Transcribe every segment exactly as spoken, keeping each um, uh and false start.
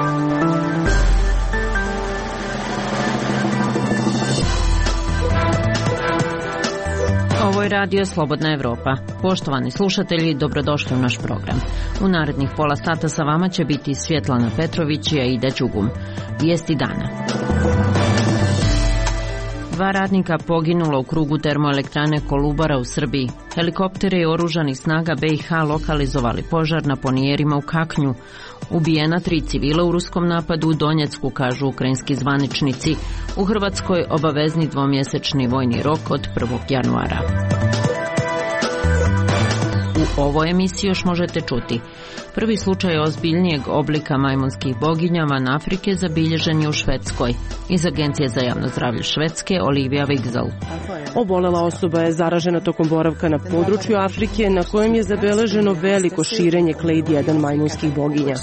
Ovo je radio Slobodna Evropa. Poštovani slušatelji, dobrodošli u naš program. U narednih pola sata sa vama će biti Svjetlana Petrović i Aida Đugum. Vijesti dana. Dva radnika poginulo u krugu termoelektrane Kolubara u Srbiji. Helikoptere i oružanih snaga B i H lokalizovali požar na ponijerima u Kaknju. Ubijena tri civila u ruskom napadu u Donjecku, kažu ukrajinski zvaničnici. U Hrvatskoj obavezni dvomjesečni vojni rok od prvog januara. U ovoj emisiji još možete čuti: prvi slučaj ozbiljnijeg oblika majmunskih boginja van Afrike zabilježen je u Švedskoj. Iz Agencije za javno zdravlje Švedske Olivia Wigzell. Obolela osoba je zaražena tokom boravka na području Afrike, na kojem je zabeleženo veliko širenje Clade jedan majmunskih boginja.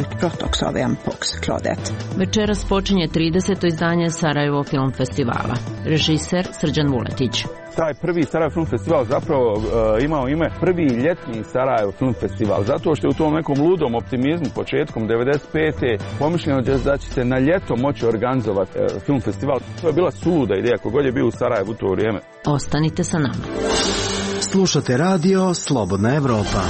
Večeras počinje trideseto izdanje Sarajevo Film Festivala. Režiser Srđan Vuletić. Taj prvi Sarajevo Film Festival zapravo uh, imao ime prvi ljetni Sarajevo Film Festival, zato što je u tom nekom ludom optimizmu početkom devedeset pete pomišljeno da će se na ljeto moći organizovati uh, film festival. To je bila suluda ideja, kogod je bio u Sarajevu u to vrijeme. Ostanite sa nama. Slušate radio Slobodna Evropa.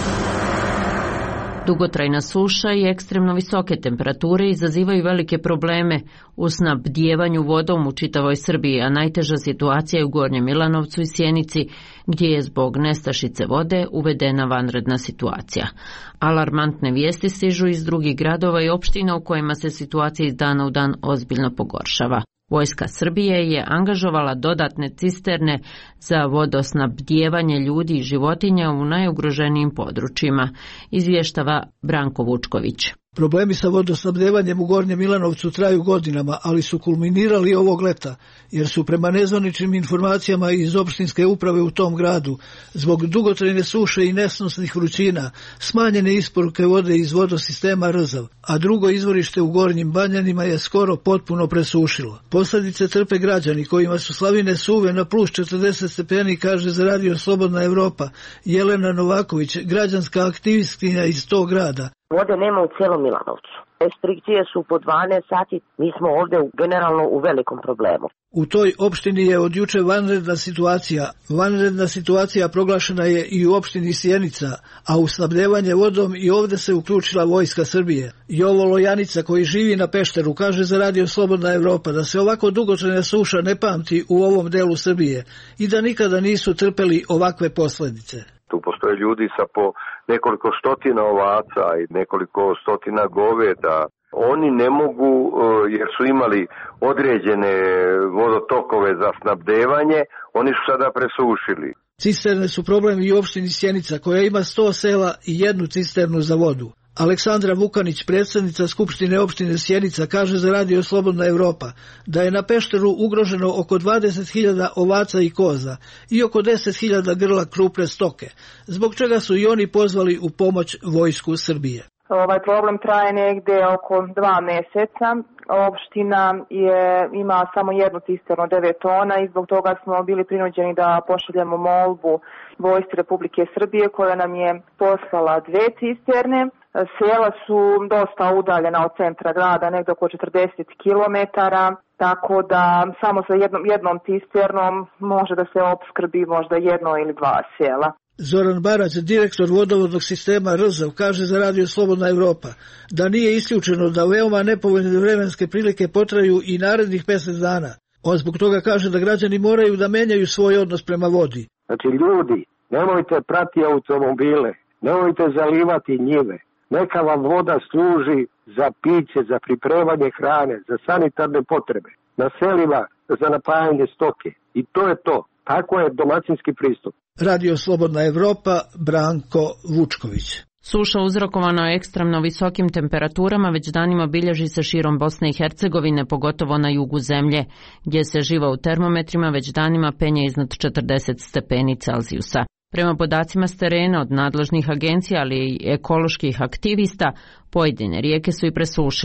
Dugotrajna suša i ekstremno visoke temperature izazivaju velike probleme u snabdijevanju vodom u čitavoj Srbiji, a najteža situacija je u Gornjem Milanovcu i Sjenici, gdje je zbog nestašice vode uvedena vanredna situacija. Alarmantne vijesti stižu iz drugih gradova i opština u kojima se situacija iz dana u dan ozbiljno pogoršava. Vojska Srbije je angažovala dodatne cisterne za vodosnabdijevanje ljudi i životinja u najugroženijim područjima, izvještava Branko Vučković. Problemi sa vodosnabdevanjem u Gornjem Milanovcu traju godinama, ali su kulminirali ovog leta, jer su prema nezvaničnim informacijama iz opštinske uprave u tom gradu, zbog dugotrajne suše i nesnosnih vrućina, smanjene isporuke vode iz vodosistema Rzav, a drugo izvorište u Gornjim Banjanima je skoro potpuno presušilo. Posljedice trpe građani kojima su slavine suve na plus četrdeset stepeni, kaže za radio Slobodna Evropa Jelena Novaković, građanska aktivistkinja iz tog grada. Vode nema u cijelom Milanovcu. Restrikcije su po dvanaest sati, mi smo ovdje generalno u velikom problemu. U toj opštini je od juče vanredna situacija. Vanredna situacija proglašena je i u opštini Sjenica, a u snabdevanje vodom i ovdje se uključila Vojska Srbije. Jovo Lojanica, koji živi na Pešteru, kaže za radio Slobodna Evropa da se ovako dugotrajna suša ne pamti u ovom delu Srbije i da nikada nisu trpeli ovakve posljedice. Tu postoje ljudi sa po nekoliko stotina ovaca i nekoliko stotina goveda. Oni ne mogu, jer su imali određene vodotokove za snabdevanje, oni su sada presušili. Cisterne su problem i u opštini Sjenica, koja ima sto sela i jednu cisternu za vodu. Aleksandra Vukanić, predsjednica Skupštine opštine Sjenica, kaže za radio Slobodna Evropa da je na Pešteru ugroženo oko dvadeset hiljada ovaca i koza i oko deset hiljada grla krupne stoke, zbog čega su i oni pozvali u pomoć Vojsku Srbije. Ovaj problem traje negdje oko dva mjeseca. Opština je, ima samo jednu cisternu devet tona i zbog toga smo bili prinuđeni da pošaljemo molbu Vojsci Republike Srbije koja nam je poslala dve cisterne. Sela su dosta udaljena od centra grada, negdje oko četrdeset kilometara, tako da samo sa jednom, jednom cisternom može da se opskrbi možda jedno ili dva sela. Zoran Barać, direktor vodovodnog sistema Rzav, kaže za radio Slobodna Evropa da nije isključeno da veoma nepovoljne vremenske prilike potraju i narednih mjesec dana. On zbog toga kaže da građani moraju da menjaju svoj odnos prema vodi. Znači ljudi, nemojte prati automobile, nemojte zalivati njive. Neka vam voda služi za piće, za pripremanje hrane, za sanitarne potrebe, na selima za napajanje stoke. I to je to. Tako je domaćinski pristup. Radio Slobodna Evropa, Branko Vučković. Suša uzrokovana ekstremno visokim temperaturama već danima bilježi se širom Bosne i Hercegovine, pogotovo na jugu zemlje, gdje se živa u termometrima već danima penje iznad četrdeset stepeni Celzijusa. Prema podacima s terena od nadležnih agencija, ali i ekoloških aktivista, pojedine rijeke su i presušile.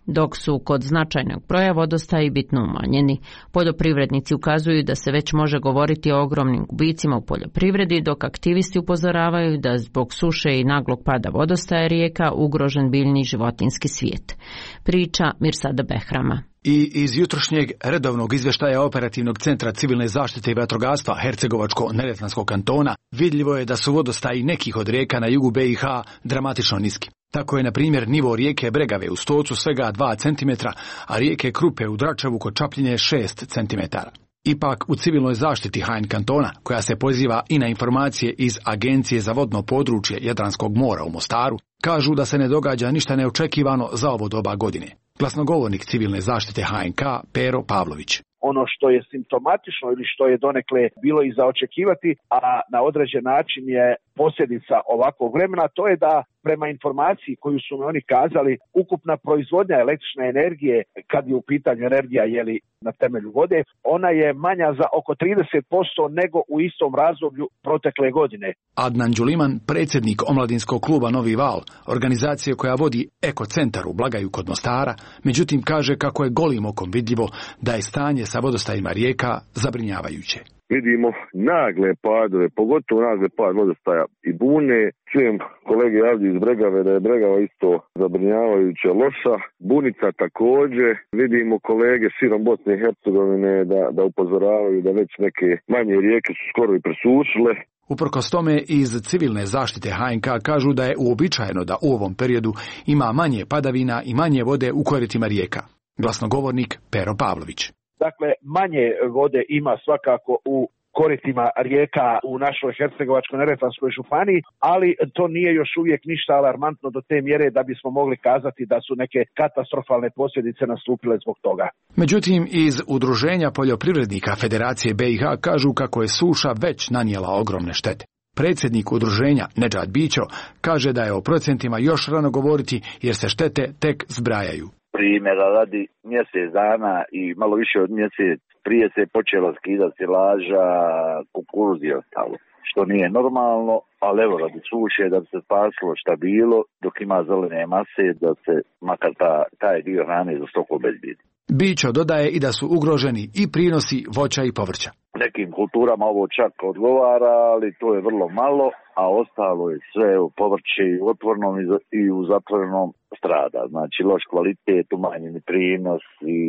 dok su kod značajnog broja vodostaji bitno umanjeni. Poljoprivrednici ukazuju da se već može govoriti o ogromnim gubicima u poljoprivredi, dok aktivisti upozoravaju da zbog suše i naglog pada vodostaja rijeka ugrožen biljni i životinjski svijet. Priča Mirsada Behrama. I iz jutrošnjeg redovnog izvještaja Operativnog centra civilne zaštite i vatrogastva Hercegovačko-neretvanskog kantona vidljivo je da su vodostaji nekih od rijeka na jugu B i H dramatično niski. Tako je, na primjer, nivo rijeke Bregave u Stocu svega dva centimetra, a rijeke Krupe u Dračevu kod Čapljine šest centimetara. Ipak, u civilnoj zaštiti H N kantona, koja se poziva i na informacije iz Agencije za vodno područje Jadranskog mora u Mostaru, kažu da se ne događa ništa neočekivano za ovo doba godine. Glasnogovornik civilne zaštite H N K Pero Pavlović. Ono što je simptomatično ili što je donekle bilo i za očekivati, a na određen način je posljedica ovakvog vremena, to je da prema informaciji koju su mi oni kazali, ukupna proizvodnja električne energije, kad je u pitanju energija jeli na temelju vode, ona je manja za oko trideset posto nego u istom razdoblju protekle godine. Adnan Đuliman, predsjednik omladinskog kluba Novi Val, organizacije koja vodi Ekocentar u Blagaju kod Mostara, međutim kaže kako je golim okom vidljivo da je stanje sa vodostajima rijeka zabrinjavajuće. Vidimo nagle padove, pogotovo nagle pad vodostaja i Bune. Čujem kolege ovdje iz Bregave da je Bregava isto zabrinjavajuće loša. Bunica također. Vidimo kolege širom Bosne i Hercegovine da, da upozoravaju da već neke manje rijeke su skoro i presušile. Uprkos tome, iz civilne zaštite H N K kažu da je uobičajeno da u ovom periodu ima manje padavina i manje vode u koritima rijeka. Glasnogovornik Pero Pavlović. Dakle, manje vode ima svakako u koritima rijeka u našoj Hercegovačko-neretvanskoj županiji, ali to nije još uvijek ništa alarmantno do te mjere da bismo mogli kazati da su neke katastrofalne posljedice nastupile zbog toga. Međutim, iz Udruženja poljoprivrednika Federacije B i H kažu kako je suša već nanijela ogromne štete. Predsjednik udruženja Nedžad Bićo kaže da je o procentima još rano govoriti jer se štete tek zbrajaju. Primjera radi, mjesec dana i malo više od mjesec prije se je počelo skidati silaža, kukuruz i ostalo, što nije normalno, ali evo radi suše da bi se spasilo šta bilo, dok ima zelene mase da se makar ta, taj dio hrane za stoku obezbijedi. Bićo dodaje i da su ugroženi i prinosi voća i povrća. Nekim kulturama ovo čak odgovara, ali to je vrlo malo, a ostalo je sve u povrće i u otvornom i u zatvorenom strada. Znači loš kvalitet, umanjeni prinos i,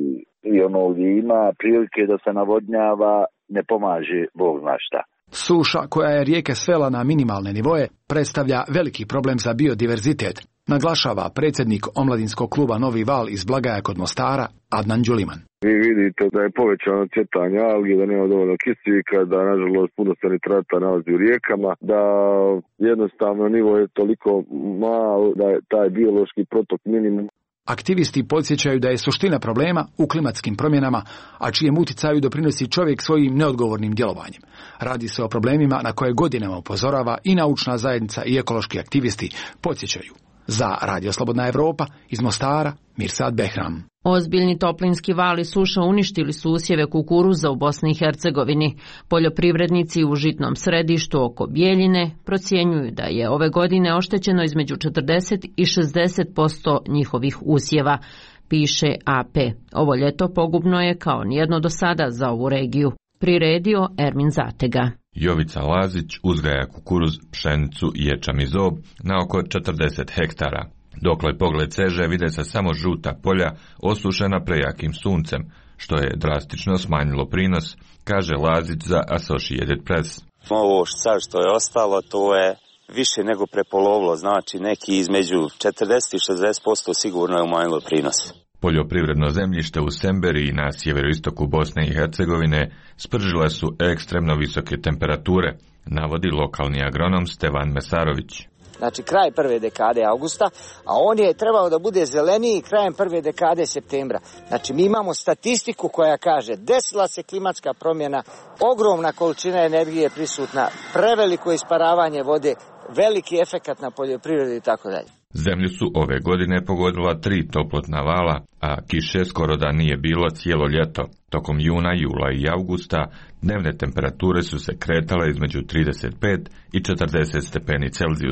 i ono gdje ima prilike da se navodnjava ne pomaže Bog zna šta. Suša koja je rijeke svela na minimalne nivoje predstavlja veliki problem za biodiverzitet, naglašava predsjednik omladinskog kluba Novi Val iz Blagaja kod Mostara Adnan Đuliman. Vi vidite da je povećano cvjetanje algi, da nema dovoljno kisika, da nažalost puno se nitrata nalazi u rijekama, da jednostavno nivo je toliko malo da je taj biološki protok minimum. Aktivisti podsjećaju da je suština problema u klimatskim promjenama, a čijem uticaju doprinosi čovjek svojim neodgovornim djelovanjem. Radi se o problemima na koje godinama upozorava i naučna zajednica i ekološki aktivisti podsjećaju. Za Radio Slobodna Evropa iz Mostara, Mirsad Behram. Ozbiljni toplinski val i suša uništili su usjeve kukuruza u Bosni i Hercegovini. Poljoprivrednici u žitnom središtu oko Bijeljine procjenjuju da je ove godine oštećeno između četrdeset i šezdeset posto njihovih usjeva, piše A P. Ovo ljeto pogubno je kao nijedno do sada za ovu regiju. Priredio Ermin Zatega. Jovica Lazić uzgaja kukuruz, pšenicu i ječam i zob na oko četrdeset hektara. Dokle pogled seže vide se samo žuta polja osušena prejakim suncem, što je drastično smanjilo prinos, kaže Lazić za Associated Press. Ovo sad što je ostalo, to je više nego prepolovilo, znači neki između četrdeset i šezdeset posto sigurno je umanjilo prinos. Poljoprivredno zemljište u Semberi na sjeveroistoku Bosne i Hercegovine spržile su ekstremno visoke temperature, navodi lokalni agronom Stevan Mesarović. Znači kraj prve dekade avgusta, a on je trebao da bude zeleniji krajem prve dekade septembra. Znači mi imamo statistiku koja kaže desila se klimatska promjena, ogromna količina energije prisutna, preveliko isparavanje vode, veliki efekat na poljoprivredu i tako dalje. Zemlju su ove godine pogodila tri toplotna vala, a kiše skoro da nije bilo cijelo ljeto. Tokom juna, jula i avgusta dnevne temperature su se kretale između trideset pet i četrdeset stepeni Celzijusa.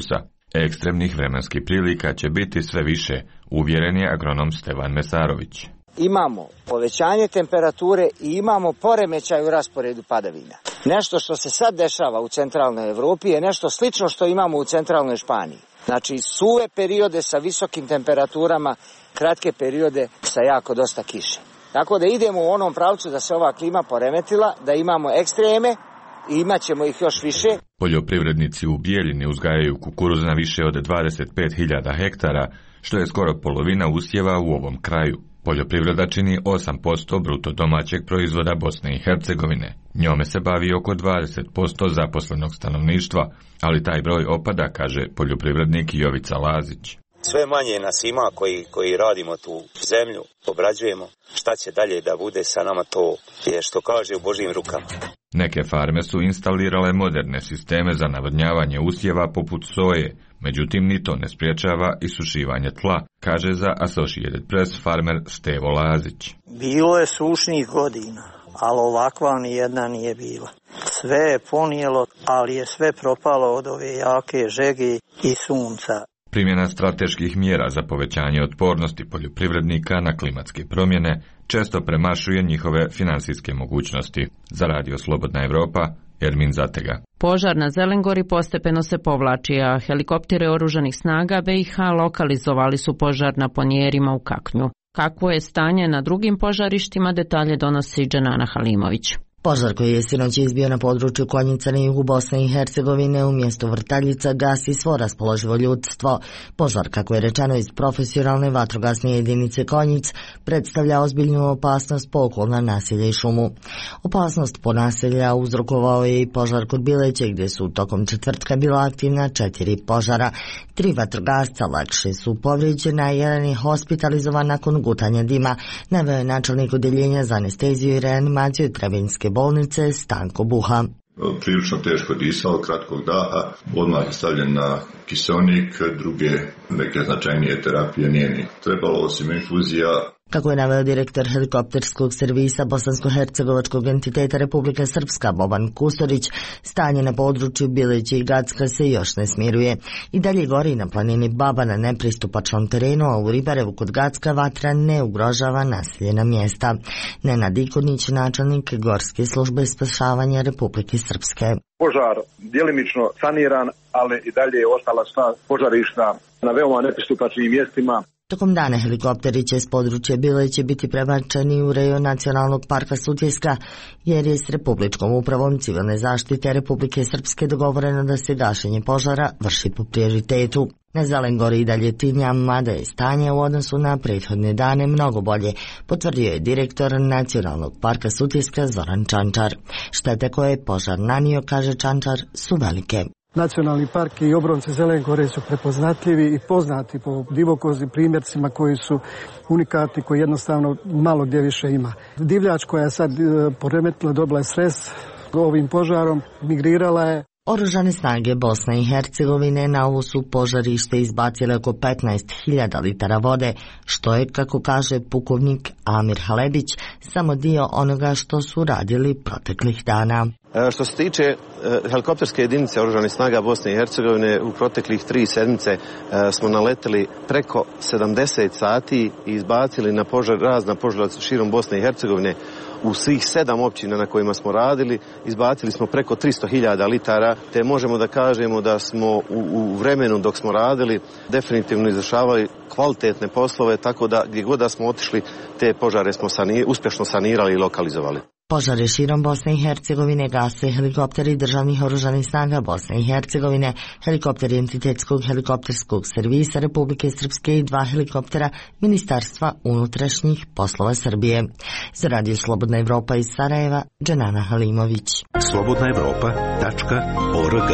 Ekstremnih vremenskih prilika će biti sve više, uvjeren je agronom Stevan Mesarović. Imamo povećanje temperature i imamo poremećaj u rasporedu padavina. Nešto što se sad dešava u centralnoj Evropi je nešto slično što imamo u centralnoj Španiji. Znači suve periode sa visokim temperaturama, kratke periode sa jako dosta kiše. Tako da idemo u onom pravcu da se ova klima poremetila, da imamo ekstreme i imat ćemo ih još više. Poljoprivrednici u Bijeljini uzgajaju kukuruz na više od dvadeset pet hiljada hektara, što je skoro polovina usjeva u ovom kraju. Poljoprivreda čini osam posto bruto domaćeg proizvoda Bosne i Hercegovine. Njome se bavi oko dvadeset posto zaposlenog stanovništva, ali taj broj opada, kaže poljoprivrednik Jovica Lazić. Sve manje nas ima koji, koji radimo tu zemlju, obrađujemo. Šta će dalje da bude sa nama, to je što kaže u Božjim rukama. Neke farme su instalirale moderne sisteme za navodnjavanje usjeva poput soje, međutim ni to ne spriječava isušivanje tla, kaže za Associated Press farmer Stevo Lazić. Bilo je sušnih godina, ali ovakva ni jedna nije bila. Sve je ponijelo, ali je sve propalo od ove jake žege i sunca. Primjena strateških mjera za povećanje otpornosti poljoprivrednika na klimatske promjene često premašuje njihove finansijske mogućnosti. Za Radio Slobodna Evropa, Ermin Zatega. Požar na Zelengori postepeno se povlači, a helikoptere oružanih snaga B i H lokalizovali su požar na ponjerima u Kaknju. Kakvo je stanje na drugim požarištima, detalje donosi Dženana Halimović. Požar koji je sinoć izbio na području Konjica na jugu Bosne i Hercegovine u mjestu Vrtaljica gasi svo raspoloživo ljudstvo. Požar, kako je rečeno iz profesionalne vatrogasne jedinice Konjic, predstavlja ozbiljnu opasnost po okolna naselja i šumu. Opasnost po naselja uzrokovao je i požar kod Bileće, gdje su tokom četvrtka bila aktivna četiri požara. Tri vatrogasca lakše su povrijeđena, jedan je hospitalizovan nakon gutanja dima, naveo je načelnik odeljenja za anesteziju i reanimaciju Trebinjske bolnice Stanko Buha. Prilično teško disao, kratkog daha, odmah je stavljen na kiseonik, druge neke značajnije terapije nije ni trebalo, osim infuzija. Kako je naveo direktor helikopterskog servisa bosansko-hercegovačkog entiteta Republike Srpska Boban Kustorić, stanje na području Bileće i Gacka se još ne smiruje. I dalje gori na planini Baba na nepristupačnom terenu, a u Ribarevu kod Gacka vatra ne ugrožava naseljena mjesta. Nenad Ikonić, načelnik Gorske službe spašavanja Republike Srpske. Požar djelimično saniran, ali i dalje je ostala sva požarišta na veoma nepristupačnim mjestima. Tokom dana helikopteri će s područja Bileće biti prebačeni u rejon Nacionalnog parka Sutjeska, jer je s Republičkom upravom civilne zaštite Republike Srpske dogovoreno da se gašenje požara vrši po prioritetu. Na Zelengori i dalje tinja, mada je stanje u odnosu na prethodne dane mnogo bolje, potvrdio je direktor Nacionalnog parka Sutjeska Zoran Čančar. Štete koje je požar nanio, kaže Čančar, su velike. Nacionalni park i obronci Zelengore su prepoznatljivi i poznati po divokoznim primjercima koji su unikatni, koji jednostavno malo gdje više ima. Divljač koja je sad poremetila, dobila je stres ovim požarom, migrirala je. Oružane snage Bosne i Hercegovine na ovo su požarište izbacile oko petnaest hiljada litara vode, što je, kako kaže pukovnik Amir Halebić, samo dio onoga što su radili proteklih dana. Što se tiče e, helikopterske jedinice Oružanih snaga Bosne i Hercegovine, u proteklih tri sedmice e, smo naleteli preko sedamdeset sati i izbacili na požar, razna požara širom Bosne i Hercegovine. U svih sedam općina na kojima smo radili izbacili smo preko tristo hiljada litara, te možemo da kažemo da smo u, u vremenu dok smo radili definitivno izvršavali kvalitetne poslove, tako da gdje god da smo otišli te požare smo sanir, uspješno sanirali i lokalizovali. Požare širom Bosne i Hercegovine gase helikopteri državnih oružanih snaga Bosne i Hercegovine, helikopteri entitetskog helikopterskog servisa Republike Srpske i dva helikoptera Ministarstva unutrašnjih poslova Srbije. Za Radio Slobodna Evropa iz Sarajeva, Dženana Halimović. slobodna evropa tačka org.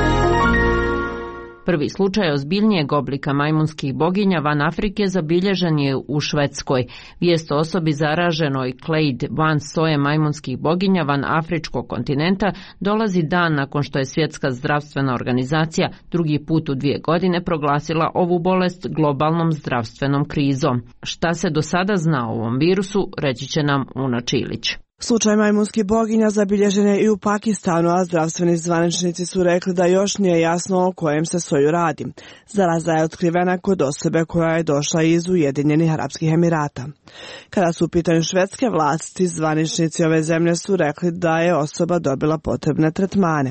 Prvi slučaj ozbiljnijeg oblika majmunskih boginja van Afrike zabilježen je u Švedskoj. Vijest o osobi zaraženoj Clade van soje majmunskih boginja van afričkog kontinenta dolazi dan nakon što je Svjetska zdravstvena organizacija drugi put u dvije godine proglasila ovu bolest globalnom zdravstvenom krizom. Šta se do sada zna o ovom virusu, reći će nam Una Čilić. Slučaj majmunskih boginja zabilježen je i u Pakistanu, a zdravstveni zvaničnici su rekli da još nije jasno o kojem se soju radi. Zaraza je otkrivena kod osobe koja je došla iz Ujedinjenih Arapskih Emirata. Kada su u pitanju švedske vlasti, zvaničnici ove zemlje su rekli da je osoba dobila potrebne tretmane.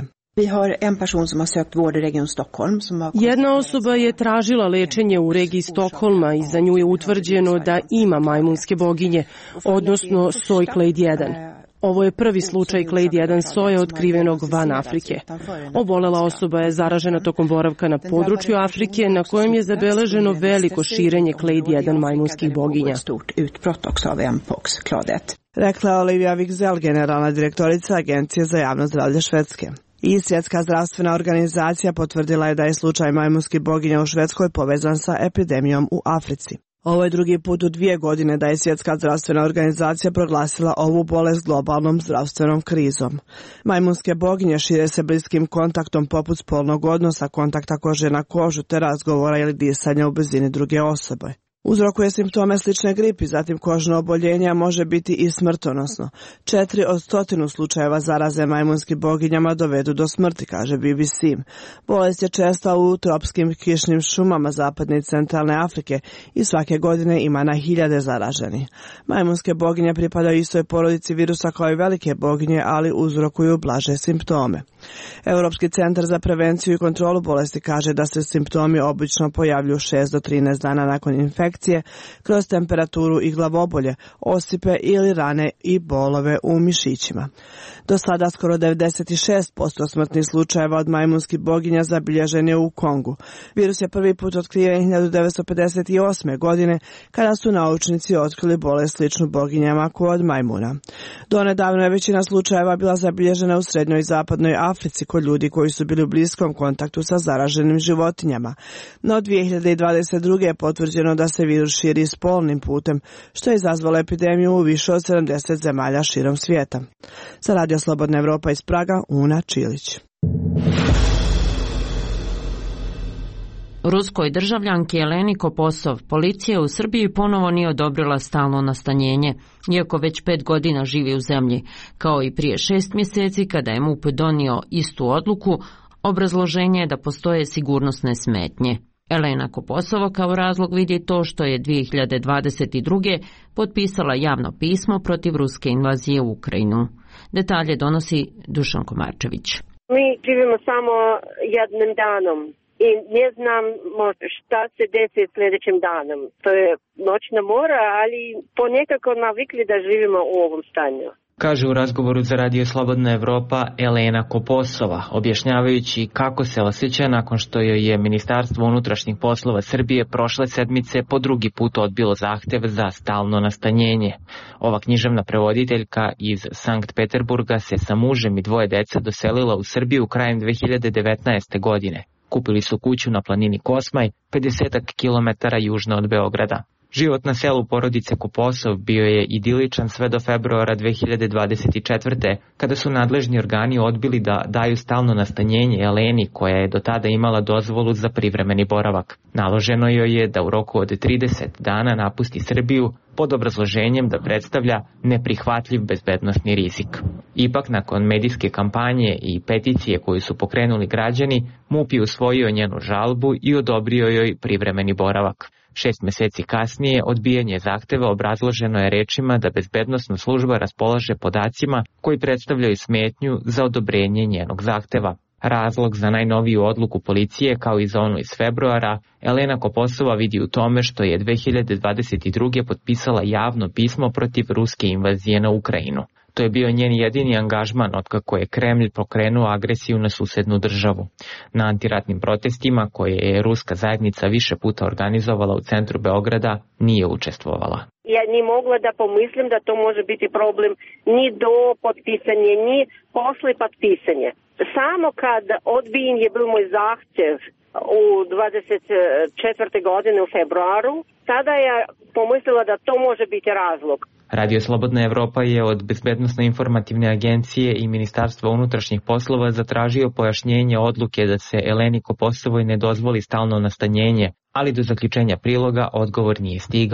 Jedna osoba je tražila lečenje u regiji Stokholma i za nju je utvrđeno da ima majmunske boginje, odnosno soj Clade jedan. Ovo je prvi slučaj Clade jedan soja otkrivenog van Afrike. Obolela osoba je zaražena tokom boravka na području Afrike, na kojem je zabeleženo veliko širenje Clade jedan majmunskih boginja. Rekla je Olivia Wigzell, generalna direktorica Agencije za javno zdravlje Švedske. I Svjetska zdravstvena organizacija potvrdila je da je slučaj majmunskih boginja u Švedskoj povezan sa epidemijom u Africi. Ovo je drugi put u dvije godine da je Svjetska zdravstvena organizacija proglasila ovu bolest globalnom zdravstvenom krizom. Majmunske boginje šire se bliskim kontaktom poput spolnog odnosa, kontakta kože na kožu te razgovora ili disanja u blizini druge osobe. Uzrokuje simptome slične gripi, zatim kožno oboljenje, a može biti i smrtonosno. Četiri od stotinu slučajeva zaraze majmunskim boginjama dovedu do smrti, kaže B B C. Bolest je česta u tropskim kišnim šumama zapadne i centralne Afrike i svake godine ima na hiljade zaraženih. Majmunske boginje pripadaju istoj porodici virusa kao i velike boginje, ali uzrokuju blaže simptome. Europski centar za prevenciju i kontrolu bolesti kaže da se simptomi obično pojavljuju šest do trinaest dana nakon infekcije, kroz temperaturu i glavobolje, osipe ili rane i bolove u mišićima. Do sada skoro devedeset šest posto smrtnih slučajeva od majmunskih boginja zabilježen je u Kongu. Virus je prvi put otkriven hiljadu devetsto pedeset osme. godine, kada su naučnici otkrili bolest sličnu boginjama kod majmuna. Donedavno je većina slučajeva bila zabilježena u srednjoj i zapadnoj Africi kod ljudi koji su bili u bliskom kontaktu sa zaraženim životinjama. No dvije hiljade dvadeset druge. je potvrđeno da se virus širi spolnim putem, što je izazvalo epidemiju u više od sedamdeset zemalja širom svijeta. Za Radio Slobodna Evropa iz Praga, Una Čilić. Ruskoj državljanki Eleni Koposov policija u Srbiji ponovo nije odobrila stalno nastanjenje, iako već pet godina živi u zemlji, kao i prije šest mjeseci kada je M U P donio istu odluku. Obrazloženje je da postoje sigurnosne smetnje. Elena Koposova kao razlog vidi to što je dvije hiljade dvadeset druge. potpisala javno pismo protiv ruske invazije u Ukrajinu. Detalje donosi Dušan Komarčević. Mi živimo samo jednim danom i ne znam šta se desi sljedećim danom. To je noćna mora, ali ponekako navikli da živimo u ovom stanju. Kaže u razgovoru za Radio Slobodna Evropa Elena Koposova, objašnjavajući kako se osjeća nakon što joj je Ministarstvo unutrašnjih poslova Srbije prošle sedmice po drugi put odbilo zahtev za stalno nastanjenje. Ova književna prevoditeljka iz Sankt Peterburga se sa mužem i dvoje dece doselila u Srbiju krajem dve hiljade devetnaeste. godine. Kupili su kuću na planini Kosmaj, pedeset kilometara južno od Beograda. Život na selu porodice Koposov bio je idiličan sve do februara dve hiljade dvadeset četvrte. kada su nadležni organi odbili da daju stalno nastanjenje Eleni, koja je do tada imala dozvolu za privremeni boravak. Naloženo joj je da u roku od trideset dana napusti Srbiju pod obrazloženjem da predstavlja neprihvatljiv bezbednosni rizik. Ipak, nakon medijske kampanje i peticije koju su pokrenuli građani, M U P je usvojio njenu žalbu i odobrio joj privremeni boravak. Šest mjeseci kasnije odbijanje zahteva obrazloženo je rečima da bezbednosna služba raspolaže podacima koji predstavljaju smetnju za odobrenje njenog zahteva. Razlog za najnoviju odluku policije, kao i za onu iz februara, Elena Koposova vidi u tome što je dve hiljade dvadeset druge. potpisala javno pismo protiv ruske invazije na Ukrajinu. To je bio njen jedini angažman otkako je Kremlj pokrenuo agresiju na susednu državu. Na antiratnim protestima, koje je ruska zajednica više puta organizovala u centru Beograda, nije učestvovala. Ja ni mogla da pomislim da to može biti problem ni do potpisanja, ni posle potpisanja. Samo kad odbijen je bil moj zahtjev u dvadeset četvrte. godine u februaru, tada je pomislila da to može biti razlog. Radio Slobodna Evropa je od Bezbednosno-informativne agencije i Ministarstva unutrašnjih poslova zatražio pojašnjenje odluke da se Eleni Koposovoj ne dozvoli stalno nastanjenje, ali do zaključenja priloga odgovor nije stigao.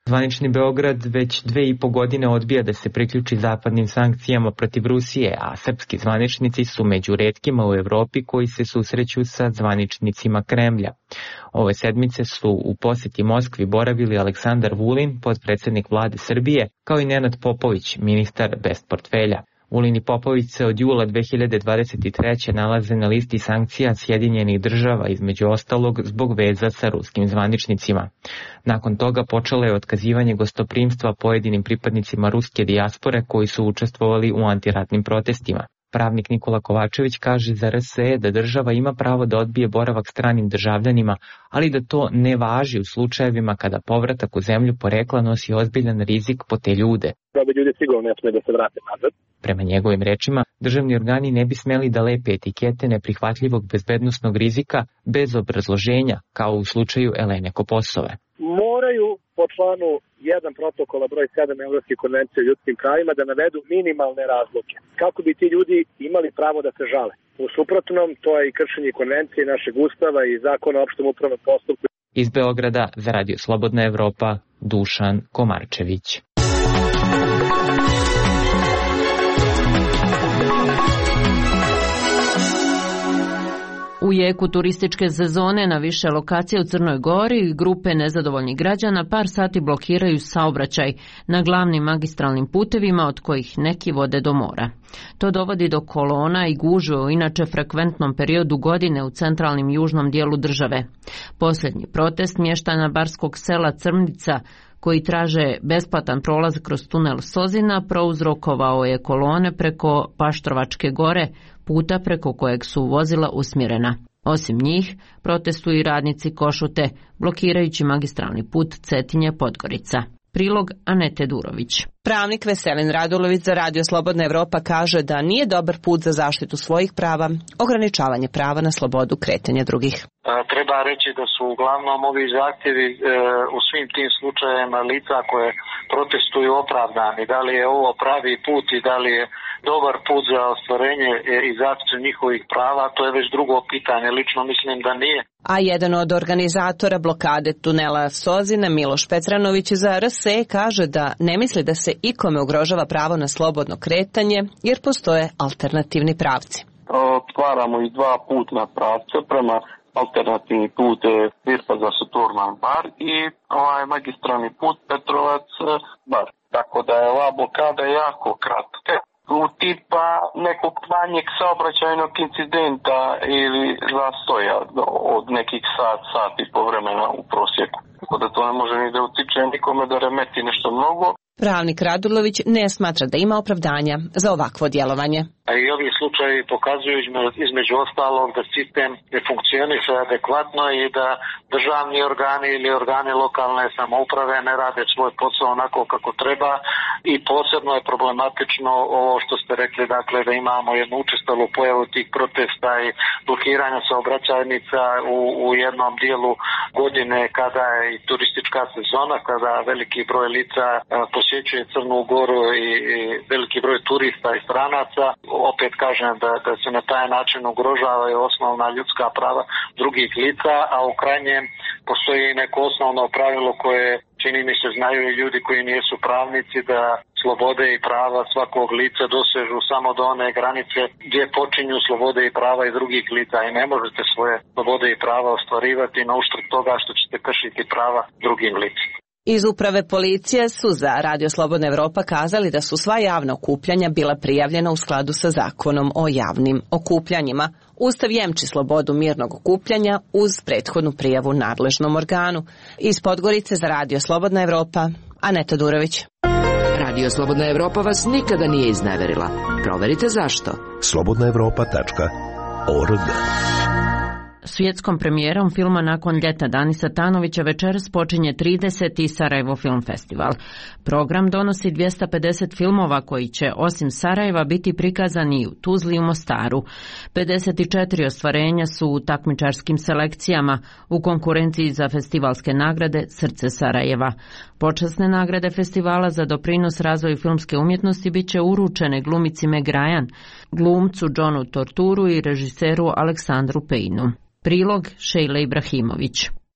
Zvanični Beograd već dve i po godine odbija da se priključi zapadnim sankcijama protiv Rusije, a srpski zvaničnici su među retkima u Evropi koji se susreću sa zvaničnicima Kremlja. Ove sedmice su u posjeti Moskvi boravili Aleksandar Vulin, potpredsjednik vlade Srbije, kao i Nenad Popović, ministar bez portfelja. Vulin i Popović se od jula dve hiljade dvadeset treće nalaze na listi sankcija Sjedinjenih država, između ostalog zbog veza sa ruskim zvaničnicima. Nakon toga počelo je otkazivanje gostoprimstva pojedinim pripadnicima ruske dijaspore koji su učestvovali u antiratnim protestima. Pravnik Nikola Kovačević kaže za R S E da država ima pravo da odbije boravak stranim državljanima, ali da to ne važi u slučajevima kada povratak u zemlju porekla nosi ozbiljan rizik po te ljude. Obe ljudi sigurno ne smije da se vrate nazad. Prema njegovim rečima, državni organi ne bi smeli da lepe etikete neprihvatljivog bezbednosnog rizika bez obrazloženja, kao u slučaju Elene Koposove. Moraju po članu jedan protokola broj sedam Evropske konvencije o ljudskim pravima da navedu minimalne razloge, kako bi ti ljudi imali pravo da se žale. U suprotnom, to je i kršenje konvencije našeg ustava i zakona o opštem upravnom postupku. Iz Beograda za Radio Slobodna Evropa, Dušan Komarčević. U jeku turističke sezone na više lokacija u Crnoj Gori grupe nezadovoljnih građana par sati blokiraju saobraćaj na glavnim magistralnim putevima od kojih neki vode do mora. To dovodi do kolona i gužve u inače frekventnom periodu godine u centralnim i južnom dijelu države. Posljednji protest mještana barskog sela Crmnica koji traže besplatan prolaz kroz tunel Sozina prouzrokovao je kolone preko Paštrovačke gore, puta preko kojeg su vozila usmjerena. Osim njih, protestuju i radnici Košute, blokirajući magistralni put Cetinje-Podgorica. Prilog Anete Durović. Pravnik Veselin Radulović za Radio Slobodna Evropa kaže da nije dobar put za zaštitu svojih prava, ograničavanje prava na slobodu kretanja drugih. Treba reći da su uglavnom ovi zahtjevi e, u svim tim slučajevima lica koje protestuju opravdani. Da li je ovo pravi put i da li je dobar put za ostvarenje i zaštitu njihovih prava, to je već drugo pitanje. Lično mislim da nije. A jedan od organizatora blokade tunela Sozina, Miloš Petranović za R S E, kaže da ne misli da se ikome ugrožava pravo na slobodno kretanje, jer postoje alternativni pravci. Otvaramo i dva putna pravca prema alternativni put Virpa za Saturnan bar i ovaj magistralni put Petrovac bar. Tako da je ova blokada jako kratka. U tipa nekog manjeg saobraćajnog incidenta ili zastoja od nekih sat, sati po vremena u prosjeku. Tako da to ne može ni da utiče nikome da remeti nešto mnogo. Pravnik Radulović ne smatra da ima opravdanja za ovakvo djelovanje. A i ovi slučajevi pokazuju između ostalog da sistem ne funkcioniše adekvatno i da državni organi ili organi lokalne samouprave ne rade svoj posao onako kako treba i posebno je problematično ovo što ste rekli, dakle da imamo jednu učestalu pojavu tih protesta i blokiranja saobraćajnica u, u jednom dijelu godine kada je i turistička sezona, kada veliki broj lica posjećuje Crnu Goru i, i veliki broj turista i stranaca. Opet kažem da, da se na taj način ugrožavaju osnovna ljudska prava drugih lica, a u krajnjem postoji neko osnovno pravilo koje čini mi se znaju i ljudi koji nisu pravnici, da slobode i prava svakog lica dosežu samo do one granice gdje počinju slobode i prava i drugih lica i ne možete svoje slobode i prava ostvarivati na uštrb toga što ćete kršiti prava drugim licima. Iz uprave policije su za Radio Slobodna Evropa kazali da su sva javna okupljanja bila prijavljena u skladu sa zakonom o javnim okupljanjima. Ustav jemči slobodu mirnog okupljanja uz prethodnu prijavu nadležnom organu. Iz Podgorice za Radio Slobodna Evropa, Aneta Durović. Radio Slobodna Evropa vas nikada nije izneverila. Proverite zašto. slobodna evropa tačka org. Svjetskom premijerom filma Nakon ljeta Danisa Tanovića večeras počinje trideseti Sarajevo Film Festival. Program donosi dvjesto pedeset filmova koji će osim Sarajeva biti prikazani u Tuzli i u Mostaru. pedeset četiri ostvarenja su u takmičarskim selekcijama u konkurenciji za festivalske nagrade Srce Sarajeva. Počasne nagrade festivala za doprinos razvoju filmske umjetnosti bit će uručene glumici Meg Ryan, glumcu Johnu Torturu i režiseru Aleksandru Pejnu. Prilog Šejle Ibrahimović.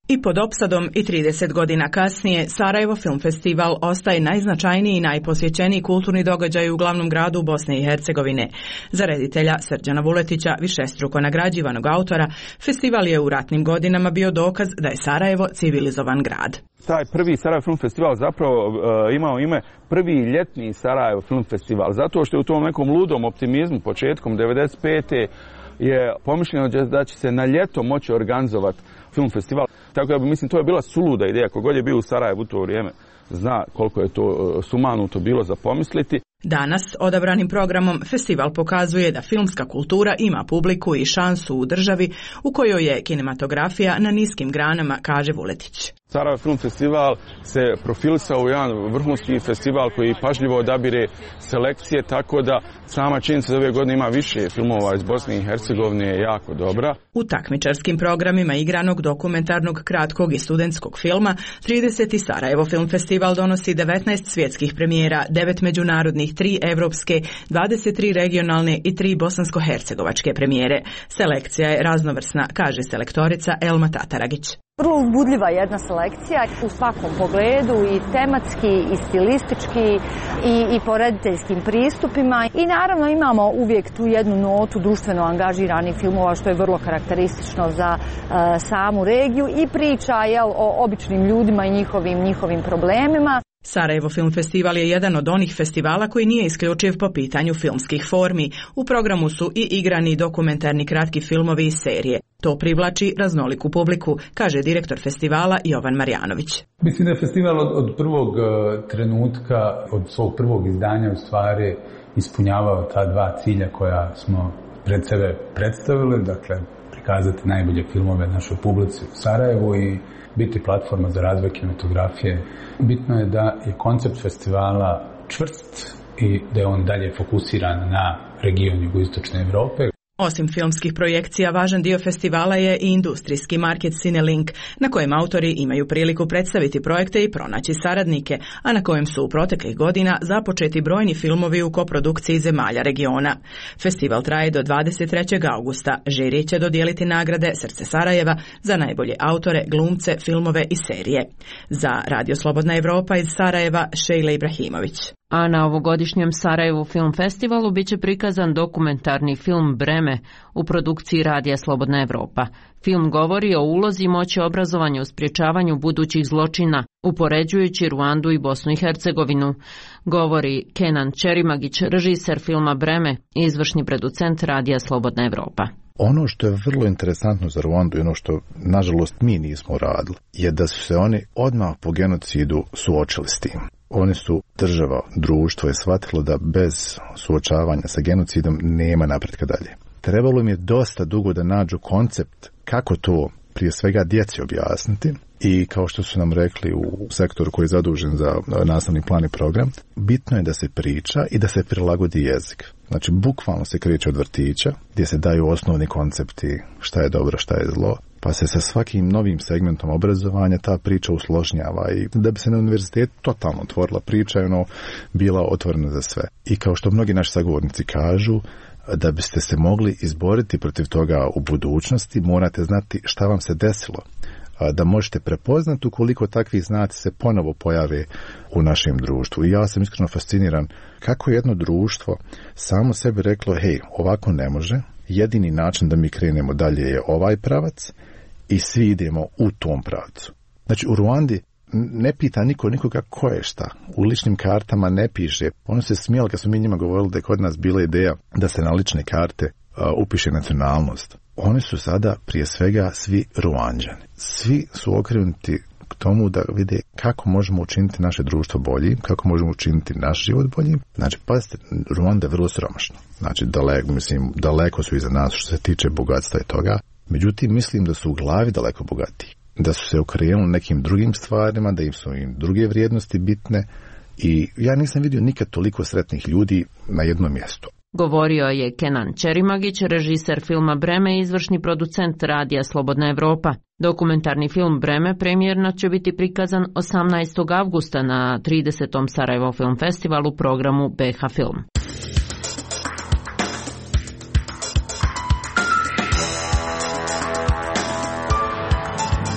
I pod opsadom i trideset godina kasnije, Sarajevo Film Festival ostaje najznačajniji i najposjećeniji kulturni događaj u glavnom gradu Bosne i Hercegovine. Za reditelja Srđana Vuletića, višestruko nagrađivanog autora, festival je u ratnim godinama bio dokaz da je Sarajevo civilizovan grad. Taj prvi Sarajevo Film Festival zapravo uh, imao ime prvi ljetni Sarajevo Film Festival, zato što je u tom nekom ludom optimizmu početkom devedeset pete je pomišljeno da će se na ljeto moći organizovati film festival. Tako da mislim to je bila suluda ideja, kogod je bio u Sarajevu u to vrijeme zna koliko je to sumanuto bilo za pomisliti. Danas odabranim programom festival pokazuje da filmska kultura ima publiku i šansu u državi u kojoj je kinematografija na niskim granama, kaže Vuletić. Sarajevo Film Festival se profilisao u jedan vrhunski festival koji pažljivo odabire selekcije, tako da sama činjenica da ove godine ima više filmova iz Bosne i Hercegovine je jako dobra. U takmičarskim programima igranog, dokumentarnog, kratkog i studentskog filma, trideseti Sarajevo Film Festival donosi devetnaest svjetskih premijera, devet međunarodnih, tri evropske, dvadeset tri regionalne i tri bosansko-hercegovačke premijere. Selekcija je raznovrsna, kaže selektorica Elma Tataragić. Vrlo uzbudljiva jedna selekcija u svakom pogledu, i tematski, i stilistički, i, i po rediteljskim pristupima. I naravno imamo uvijek tu jednu notu društveno angažiranih filmova, što je vrlo karakteristično za uh, samu regiju, i priča jel, o običnim ljudima i njihovim, njihovim problemima. Sarajevo Film Festival je jedan od onih festivala koji nije isključiv po pitanju filmskih formi. U programu su i igrani dokumentarni kratki filmovi i serije. To privlači raznoliku publiku, kaže direktor festivala Jovan Marjanović. Mislim da je festival od, od prvog uh, trenutka, od svog prvog izdanja u stvari ispunjavao ta dva cilja koja smo pred sebe predstavili, dakle prikazati najbolje filmove našoj publici u Sarajevu i biti platforma za razvoj kinematografije. Bitno je da je koncept festivala čvrst i da je on dalje fokusiran na region jugoistočne Evrope. Osim filmskih projekcija, važan dio festivala je i industrijski market Cinelink, na kojem autori imaju priliku predstaviti projekte i pronaći saradnike, a na kojem su u proteklih godina započeti brojni filmovi u koprodukciji zemalja regiona. Festival traje do dvadeset trećeg augusta. Žiri će dodijeliti nagrade Srce Sarajeva za najbolje autore, glumce, filmove i serije. Za Radio Slobodna Evropa iz Sarajeva, Šejla Ibrahimović. A na ovogodišnjem Sarajevu Film Festivalu biće prikazan dokumentarni film Breme u produkciji Radija Slobodna Evropa. Film govori o ulozi i moći obrazovanja u sprječavanju budućih zločina, upoređujući Ruandu i Bosnu i Hercegovinu, govori Kenan Čerimagić, režiser filma Breme i izvršni producent Radija Slobodna Evropa. Ono što je vrlo interesantno za Ruandu i ono što, nažalost, mi nismo radili, je da su se oni odmah po genocidu suočili s tim. Oni su, država, društvo je shvatilo da bez suočavanja sa genocidom nema napretka dalje. Trebalo im je dosta dugo da nađu koncept kako to prije svega djeci objasniti i kao što su nam rekli u sektoru koji je zadužen za nastavni plan i program, bitno je da se priča i da se prilagodi jezik. Znači, bukvalno se kreće od vrtića gdje se daju osnovni koncepti šta je dobro, šta je zlo, pa se sa svakim novim segmentom obrazovanja ta priča usložnjava i da bi se na univerzitetu totalno otvorila priča i ono bila otvorena za sve. I kao što mnogi naši sagovornici kažu, da biste se mogli izboriti protiv toga u budućnosti, morate znati šta vam se desilo, da možete prepoznati ukoliko takvi znaci se ponovo pojave u našem društvu. I ja sam iskreno fasciniran kako jedno društvo samo sebi reklo, hej, ovako ne može, jedini način da mi krenemo dalje je ovaj pravac i svi idemo u tom pravcu. Znači, u Ruandi ne pita niko nikoga ko je šta. U ličnim kartama ne piše. Ono se smijalo kad smo mi njima govorili da je kod nas bila ideja da se na lične karte uh, upiše nacionalnost. Oni su sada prije svega svi Ruanđani. Svi su okrenuti k tomu da vide kako možemo učiniti naše društvo boljim, kako možemo učiniti naš život boljim. Znači, pazite, Ruanda je vrlo siromašna. Znači, daleko, mislim, daleko su iza nas što se tiče bogatstva i toga. Međutim, mislim da su u glavi daleko bogatiji. Da su se okrenuli nekim drugim stvarima, da im su im druge vrijednosti bitne i ja nisam vidio nikad toliko sretnih ljudi na jednom mjestu. Govorio je Kenan Čerimagić, režiser filma Breme i izvršni producent Radija Slobodna Evropa. Dokumentarni film Breme premijerno će biti prikazan osamnaestog avgusta na tridesetom Sarajevo Film Festivalu programu B H Film.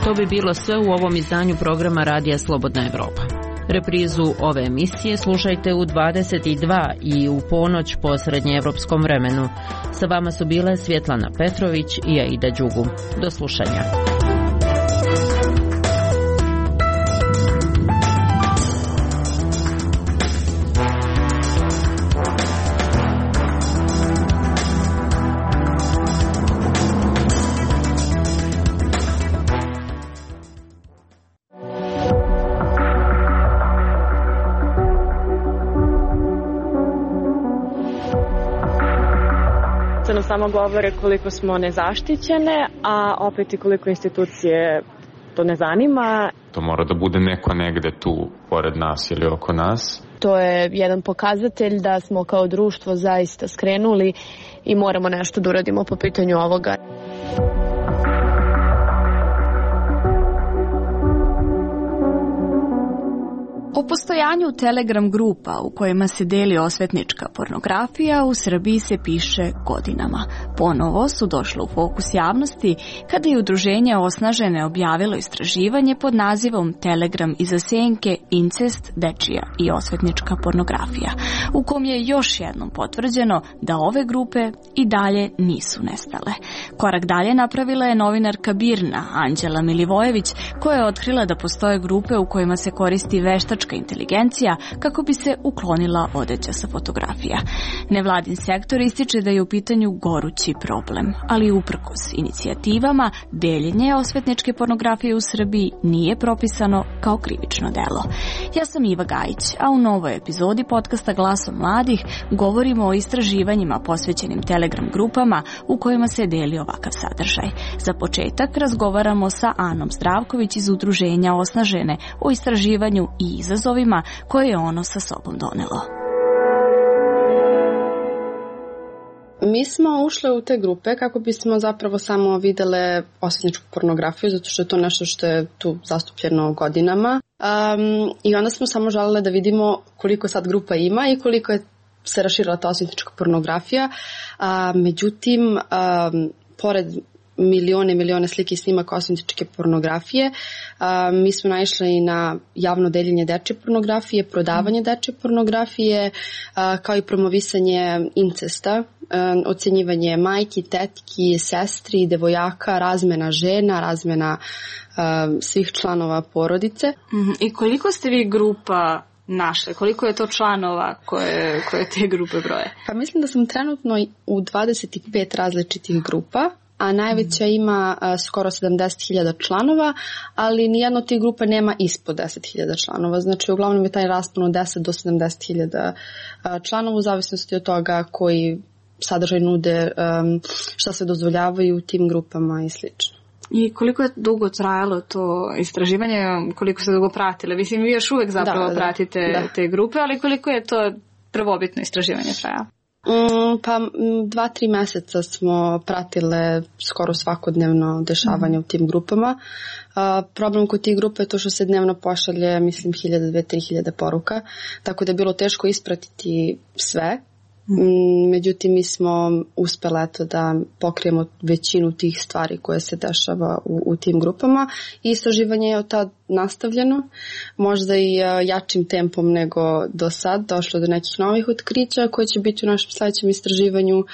To bi bilo sve u ovom izdanju programa Radija Slobodna Evropa. Reprizu ove emisije slušajte u dvadeset dva i u ponoć po srednjeevropskom vremenu. Sa vama su bile Svjetlana Petrović i Aida Đugu. Do slušanja. Nam samo govore koliko smo nezaštićene, a opet i koliko institucije to ne zanima. To mora da bude neko negde tu pored nas ili oko nas. To je jedan pokazatelj da smo kao društvo zaista skrenuli i moramo nešto da uradimo po pitanju ovoga. O postojanju Telegram grupa u kojima se deli osvetnička pornografija u Srbiji se piše godinama. Ponovo su došle u fokus javnosti kada je udruženje Osnažene objavilo istraživanje pod nazivom Telegram iza senke, incest, dečija i osvetnička pornografija, u kom je još jednom potvrđeno da ove grupe i dalje nisu nestale. Korak dalje napravila je novinarka Birna Anđela Milivojević, koja je otkrila da postoje grupe u kojima se koristi veštačka inteligencija kako bi se uklonila odeća sa fotografija. Nevladin sektor ističe da je u pitanju gorući problem, ali uprkos inicijativama, deljenje osvetničke pornografije u Srbiji nije propisano kao krivično delo. Ja sam Iva Gajić, a u novoj epizodi podcasta Glasom mladih govorimo o istraživanjima posvećenim Telegram grupama u kojima se deli ovakav sadržaj. Za početak razgovaramo sa Anom Zdravković iz udruženja Osnažene o istraživanju i izazovima koje je ono sa sobom donelo. Mi smo ušle u te grupe kako bismo zapravo samo videle osvetničku pornografiju, zato što je to nešto što je tu zastupljeno godinama. Um, I onda smo samo želele da vidimo koliko sad grupa ima i koliko je se raširila ta osvetnička pornografija. A, međutim, um, pored milione i milione slike i snimaka osvetničke pornografije, a, mi smo naišli i na javno deljenje dečje pornografije, prodavanje dečje pornografije, a, kao i promovisanje incesta, a, ocenjivanje majki, tetki, sestri, devojaka, razmena žena, razmena a, svih članova porodice. Mm-hmm. I koliko ste vi grupa našle? Koliko je to članova koje, koje te grupe broje? Pa mislim da sam trenutno u dvadeset pet različitih grupa, a najveća ima a, skoro sedamdeset hiljada članova, ali nijedna od tih grupa nema ispod deset hiljada članova. Znači, uglavnom je taj raspon od deset do sedamdeset hiljada članova, u zavisnosti od toga koji sadržaj nude, um, šta se dozvoljavaju u tim grupama i slično. I koliko je dugo trajalo to istraživanje, koliko ste dugo pratile? Mislim, vi još uvek zapravo da, pratite da, da. te grupe, ali koliko je to prvobitno istraživanje trajalo? Mm, pa dva, tri meseca smo pratile skoro svakodnevno dešavanje mm. u tim grupama. Uh, problem kod tih grupa je to što se dnevno pošalje, mislim, hiljada, dve, tri hiljade poruka, tako da je bilo teško ispratiti sve. Mm. Međutim, mi smo uspjeli eto da pokrijemo većinu tih stvari koje se dešava u, u tim grupama i istraživanje je od tad nastavljeno, možda i jačim tempom nego do sad, došlo do nekih novih otkrića koje će biti u našem sljedećem istraživanju, um,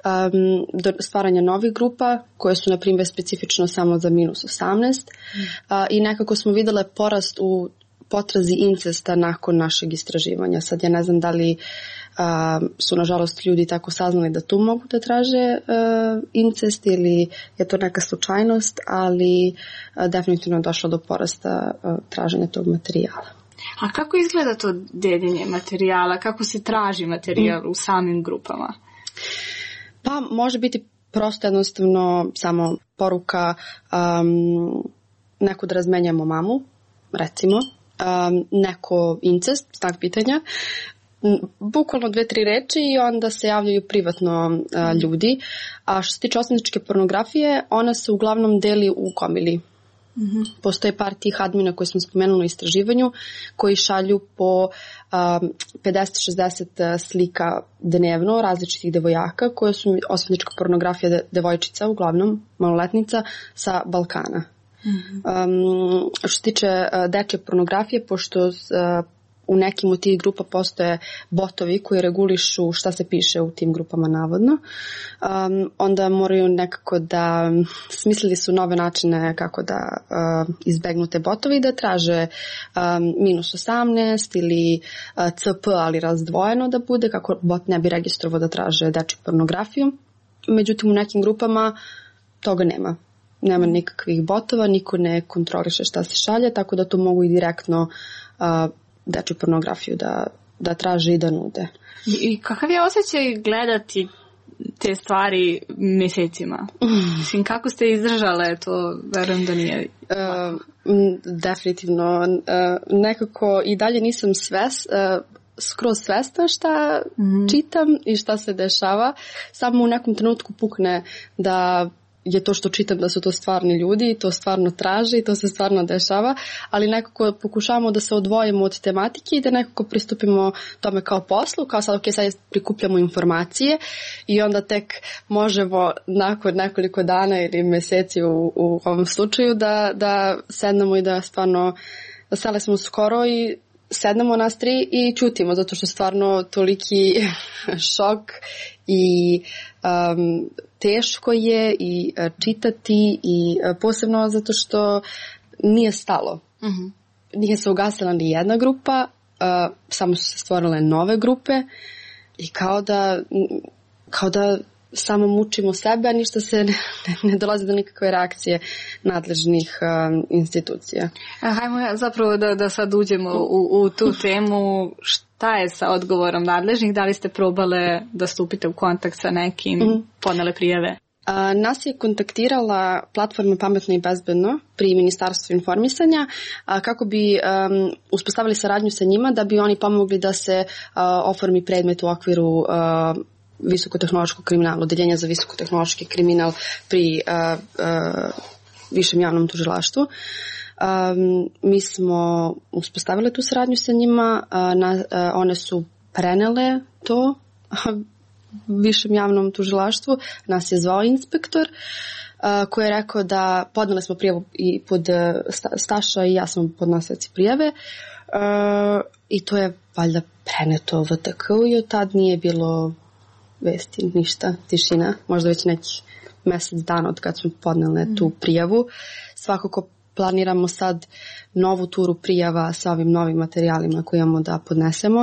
do stvaranja novih grupa koje su, na primjer, specifično samo za minus osamnaest mm. uh, i nekako smo vidjeli porast u potrazi incesta nakon našeg istraživanja. Sad ja ne znam da li uh, su nažalost ljudi tako saznali da tu mogu da traže uh, incest ili je to neka slučajnost, ali uh, definitivno je došlo do porasta uh, traženja tog materijala. A kako izgleda to deljenje materijala? Kako se traži materijal mm. u samim grupama? Pa može biti prosto jednostavno samo poruka um, neko da razmenjamo mamu, recimo, um, neko incest, znak pitanja, bukvalno dve, tri reči i onda se javljaju privatno uh, ljudi. A što se tiče osvetničke pornografije, ona se uglavnom deli u gomili. Mm-hmm. Postoje par tih admina koje smo spomenuli u istraživanju koji šalju po um, pedeset do šezdeset slika dnevno različitih devojaka koje su osvetnička pornografija de, devojčica, uglavnom maloletnica sa Balkana. Mm-hmm. Um, što se tiče uh, dečje pornografije, pošto uh, u nekim od tih grupa postoje botovi koji regulišu šta se piše u tim grupama navodno, um, onda moraju nekako da smislili su nove načine kako da uh, izbegnu te botovi i da traže um, minus osamnaest ili uh, C P, ali razdvojeno da bude, kako bot ne bi registrovao da traže dečju pornografiju. Međutim, u nekim grupama toga nema. Nema nikakvih botova, niko ne kontroliše šta se šalje, tako da to mogu i direktno uh, dečju pornografiju da, da traže i da nude. I, i kakav je osjećaj gledati te stvari mjesecima? Mm. Mislim, kako ste izdržale, to verujem da nije... Uh, definitivno. Uh, nekako i dalje nisam sves, uh, skroz svesna šta mm. čitam i šta se dešava. Samo u nekom trenutku pukne da je to što čitam da su to stvarni ljudi, to stvarno traže i to se stvarno dešava, ali nekako pokušavamo da se odvojimo od tematike i da nekako pristupimo tome kao poslu, kao sad, ok, sad prikupljamo informacije i onda tek možemo nakon nekoliko dana ili mjeseci u, u ovom slučaju da, da sednemo i da stvarno, da stale smo skoro i sednemo nas tri i čutimo, zato što stvarno toliki šok i um, teško je i uh, čitati i uh, posebno zato što nije stalo. Uh-huh. Nije se ugasila ni jedna grupa, uh, samo su se stvorile nove grupe i kao da, kao da samo mučimo sebe, a ništa se ne, ne dolazi do nikakve reakcije nadležnih um, institucija. Hajmo zapravo da, da sad uđemo u, u tu temu. Šta je sa odgovorom nadležnih? Da li ste probale da stupite u kontakt sa nekim, mm. podnele prijave? A, nas je kontaktirala platforma Pametno i bezbedno pri Ministarstvu informisanja a, kako bi um, uspostavili saradnju sa njima da bi oni pomogli da se a, oformi predmet u okviru a, visokotehnološkog kriminala, odeljenja za visokotehnološki kriminal pri uh, uh, višem javnom tužilaštvu. Um, mi smo uspostavili tu saradnju sa njima, uh, na, uh, one su prenele to uh, višem javnom tužilaštvu, nas je zvao inspektor uh, koji je rekao da podneli smo prijavu i pod uh, Staša i ja sam podnosioci prijave uh, i to je valjda preneto V T K-u i od tad nije bilo vesti, ništa, tišina, možda već nekih mjesec dana od kad smo podnele mm. tu prijavu. Svakako planiramo sad novu turu prijava sa ovim novim materijalima koje imamo da podnesemo,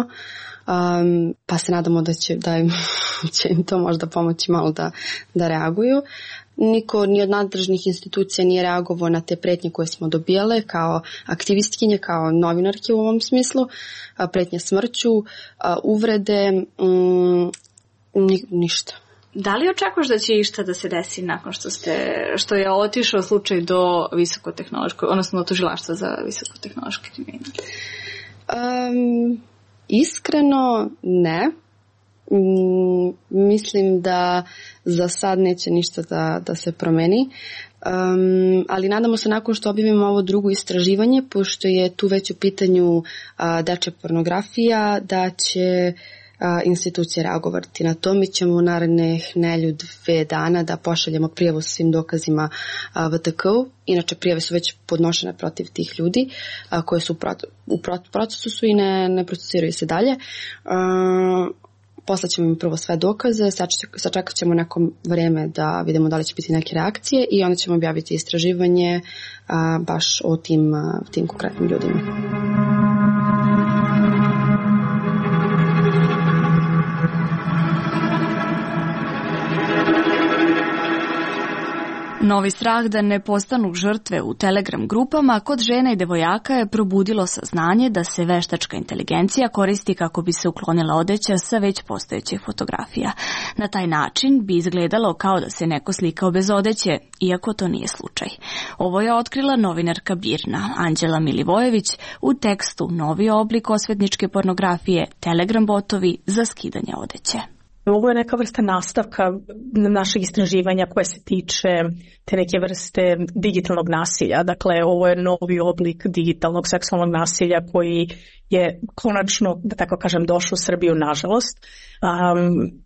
um, pa se nadamo da će, da im, će im to možda pomoći malo da, da reaguju. Niko ni od nadležnih institucija nije reagovao na te pretnje koje smo dobijale kao aktivistkinje, kao novinarke u ovom smislu, pretnje smrću, uvrede, um, Ni, ništa. Da li očekuješ da će išta da se desi nakon što ste, što je otišao slučaj do visokotehnološkog, odnosno do tužilaštva za visokotehnološki kriminal? Um, iskreno ne. Mm, mislim da za sad neće ništa da, da se promeni. Um, ali nadamo se nakon što objavimo ovo drugo istraživanje, pošto je tu već u pitanju uh, dečja pornografija, da će institucije reagovati na to. Mi ćemo u narednih nelju dve dana da pošaljemo prijavu sa svim dokazima V T K-u. Inače, prijave su već podnošene protiv tih ljudi koje su u procesu su i ne, ne procesiraju se dalje. Poslaćemo im prvo sve dokaze, sačekat ćemo neko vrijeme da vidimo da li će biti neke reakcije i onda ćemo objaviti istraživanje baš o tim, tim konkretnim ljudima. Novi strah da ne postanu žrtve u Telegram grupama kod žena i devojaka je probudilo saznanje da se veštačka inteligencija koristi kako bi se uklonila odeća sa već postojećih fotografija. Na taj način bi izgledalo kao da se neko slikao bez odeće, iako to nije slučaj. Ovo je otkrila novinarka BIRN-a Anđela Milivojević u tekstu Novi oblik osvetničke pornografije, Telegram botovi za skidanje odeće. Ovo je neka vrsta nastavka našeg istraživanja koje se tiče te neke vrste digitalnog nasilja. Dakle, ovo je novi oblik digitalnog seksualnog nasilja koji je konačno, da tako kažem, došao u Srbiju, nažalost. Um,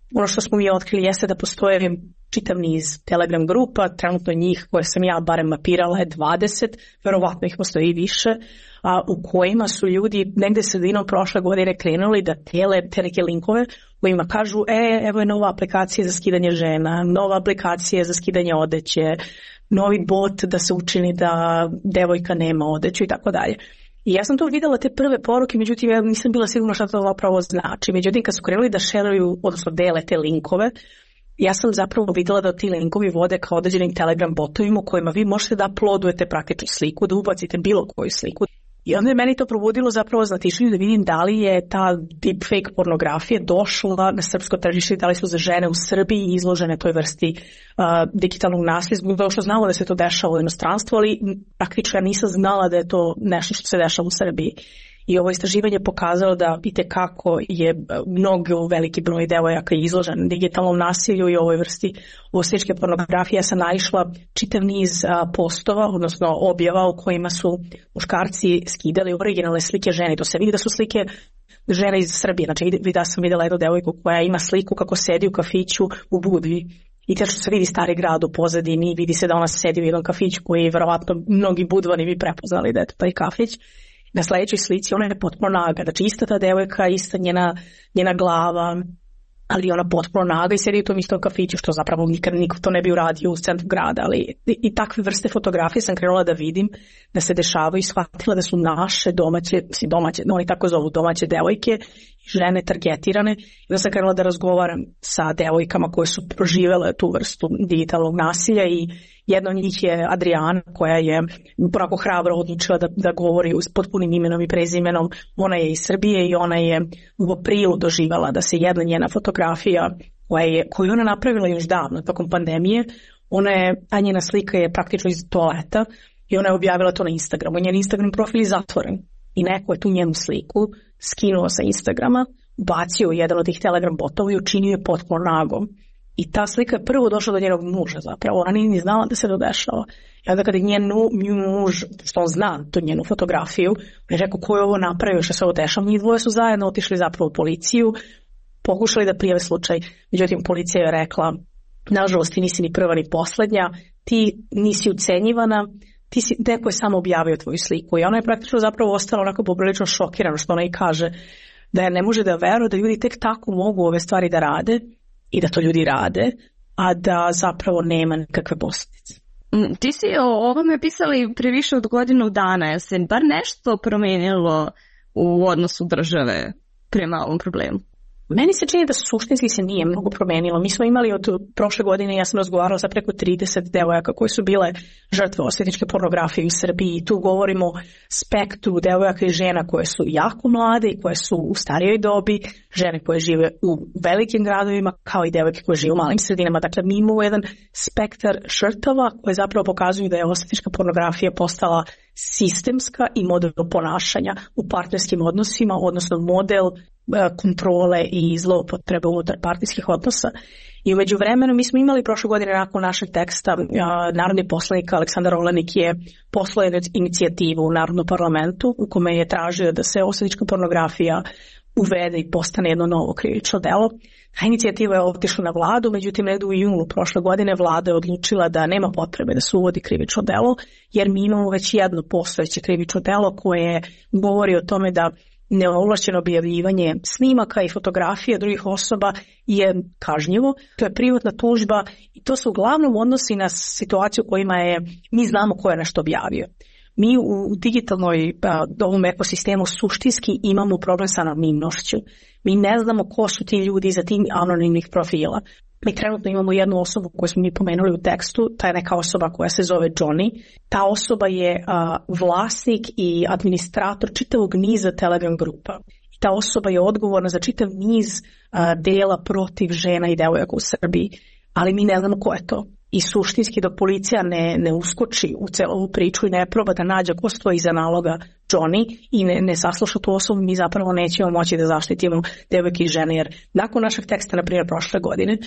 ono što smo mi otkrili jeste da postoje čitav niz Telegram grupa, trenutno njih koje sam ja barem mapirala je dvadeset, verovatno ih postoji i više, a u kojima su ljudi negde sredinom prošle godine krenuli da tele te neke linkove kojima kažu e, evo je nova aplikacija za skidanje žena, nova aplikacija za skidanje odeće, novi bot da se učini da devojka nema odeću i tako dalje. I ja sam to vidjela te prve poruke, međutim ja nisam bila sigurna šta to zapravo znači. Međutim kad su krenuli da šeruju, odnosno dele te linkove, ja sam zapravo vidjela da ti linkovi vode kao određenim Telegram botovima u kojima vi možete da uploadujete praktičnu sliku, da ubacite bilo koju sliku. I onda je meni to probudilo zapravo znatišenju da vidim da li je ta deepfake pornografija došla na srpsko tržište, da li su za žene u Srbiji izložene toj vrsti uh, digitalnog nasilja, zbog toga što znamo da se to dešava u inostranstvu, ali praktično ja nisam znala da je to nešto što se dešava u Srbiji. I ovo istraživanje pokazalo da itekako je mnogo veliki broj devojaka izložen digitalnom nasilju i ovoj vrsti osvetničke pornografije. Ja sam naišla čitav niz postova, odnosno objava u kojima su muškarci skidali originalne slike žene. To se vidi da su slike žene iz Srbije. Znači, da sam vidjela jednu devojku koja ima sliku kako sedi u kafiću u Budvi. I te što se vidi Stari grad u pozadini, vidi se da ona sedi u jednom kafiću koji je verovatno mnogi budvani bi prepoznali da je to taj kafić. Na sljedećoj slici ona je potpuno naga, znači ista ta devojka, ista njena, njena glava, ali ona potpuno naga i sedi u tom istom kafiću, što zapravo nikad niko to ne bi uradio u centru grada, ali i, i takve vrste fotografije sam krenula da vidim da se dešavaju i shvatila da su naše domaće, mislim domaće, oni tako zovu domaće devojke, žene targetirane, i da sam krenula da razgovaram sa devojkama koje su proživjele tu vrstu digitalnog nasilja i jedna od njih je Adriana koja je onako hrabro odlučila da, da govori s potpunim imenom i prezimenom. Ona je iz Srbije i ona je u aprilu doživjela da se jedna njena fotografija koja je, koju ona napravila još davno tokom pandemije, ona je, ta njena slika je praktično iz toaleta i ona je objavila to na Instagramu. Njen Instagram profil je zatvoren i neko je tu njenu sliku skinuo sa Instagrama, bacio jedan od tih Telegram botova i učinio je potpuno nagom. I ta slika je prvo došla do njenog muža zapravo. Ona nije ni znala da se to dešava. I onda kada je njen muž, što on zna tu njenu fotografiju, on je rekao ko je ovo napravio, što se ovo dešava. Njih dvoje su zajedno otišli zapravo u policiju, pokušali da prijave slučaj. Međutim, policija je rekla, nažalost ti nisi ni prva ni poslednja, ti nisi ucenjivana, ti si, neko je samo objavio tvoju sliku. I ona je praktično zapravo ostala onako poprilično šokirana, što ona i kaže, da je ne može da veruje da ljudi tek tako mogu ove stvari da rade i da to ljudi rade, a da zapravo nema nikakve posljedice. Ti si o ovome pisali pre više od godinu dana, je se bar nešto promenilo u odnosu države prema ovom problemu? Meni se čini da suštinski se nije mnogo promenilo. Mi smo imali od prošle godine, ja sam razgovarala sa preko trideset devojaka koje su bile žrtve osvetničke pornografije u Srbiji i tu govorimo o spektru devojaka i žena koje su jako mlade i koje su u starijoj dobi, žene koje žive u velikim gradovima kao i devojke koje žive u malim sredinama. Dakle, mi imamo jedan spektar žrtava koje zapravo pokazuju da je osvetnička pornografija postala sistemska i model ponašanja u partnerskim odnosima, odnosno model kontrole i zloupotrebe unutar partijskih odnosa. I u međuvremenu mi smo imali prošle godine nakon našeg teksta, narodni poslanik Aleksandar Olenik je poslao inicijativu u Narodnom parlamentu u kome je tražio da se osvetnička pornografija uvede i postane jedno novo krivično delo. Ta inicijativa je otišla na vladu, međutim negdje u junu prošle godine vlada je odlučila da nema potrebe da se uvodi krivično delo, jer mi imamo već jedno postojeće krivično delo koje govori o tome da neovlašćeno objavljivanje snimaka i fotografija drugih osoba je kažnjivo. To je privatna tužba i to se uglavnom odnosi na situaciju u kojima je, mi znamo ko je nešto objavio. Mi u digitalnoj ovom ekosistemu suštinski imamo problem sa anonimnošću. Mi ne znamo ko su ti ljudi iza tih anonimnih profila. Mi trenutno imamo jednu osobu koju smo mi pomenuli u tekstu, ta je neka osoba koja se zove Johnny. Ta osoba je a, vlasnik i administrator čitavog niza Telegram grupa. I ta osoba je odgovorna za čitav niz a, dela protiv žena i devojaka u Srbiji, ali mi ne znamo ko je to. I suštinski dok policija ne, ne uskoči u celu ovu priču i ne proba da nađe ko stoji iza naloga Johnny i ne, ne sasluša tu osobu, mi zapravo nećemo moći da zaštitimo devojke i žene. Jer nakon našeg teksta, na primjer prošle godine,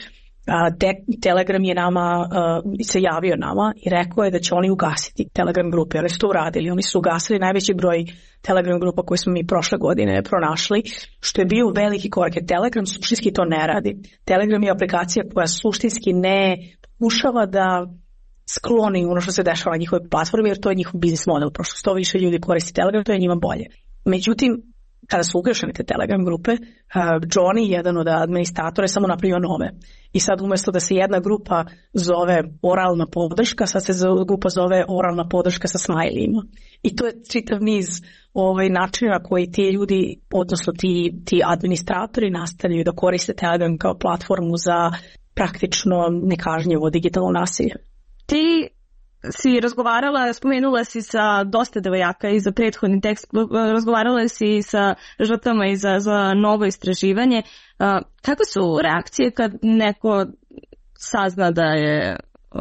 Telegram je nama, se javio nama i rekao je da će oni ugasiti Telegram grupe. Oni su to uradili. Oni su ugasili najveći broj Telegram grupa koje smo mi prošle godine pronašli, što je bio veliki korak. Telegram suštinski to ne radi. Telegram je aplikacija koja suštinski ne pokušava da skloni ono što se dešava na njihovoj platformi, jer to je njihov biznis model. Prošto što više ljudi koristi Telegram, to je njima bolje. Međutim, kada su ugašene te Telegram grupe, Johnny, jedan od administratora, je samo napravio nove. I sad umjesto da se jedna grupa zove oralna podrška, sad se grupa zove oralna podrška sa smajlijima. I to je čitav niz ovaj, načina koji ti ljudi, odnosno ti, ti administratori nastavljaju da koriste Telegram kao platformu za praktično nekažnjivo digitalno nasilje. Ti si razgovarala, spomenula si sa dosta devojaka i za prethodni tekst, razgovarala si sa žrtvama i za, za novo istraživanje. Kakve su reakcije kad neko sazna da je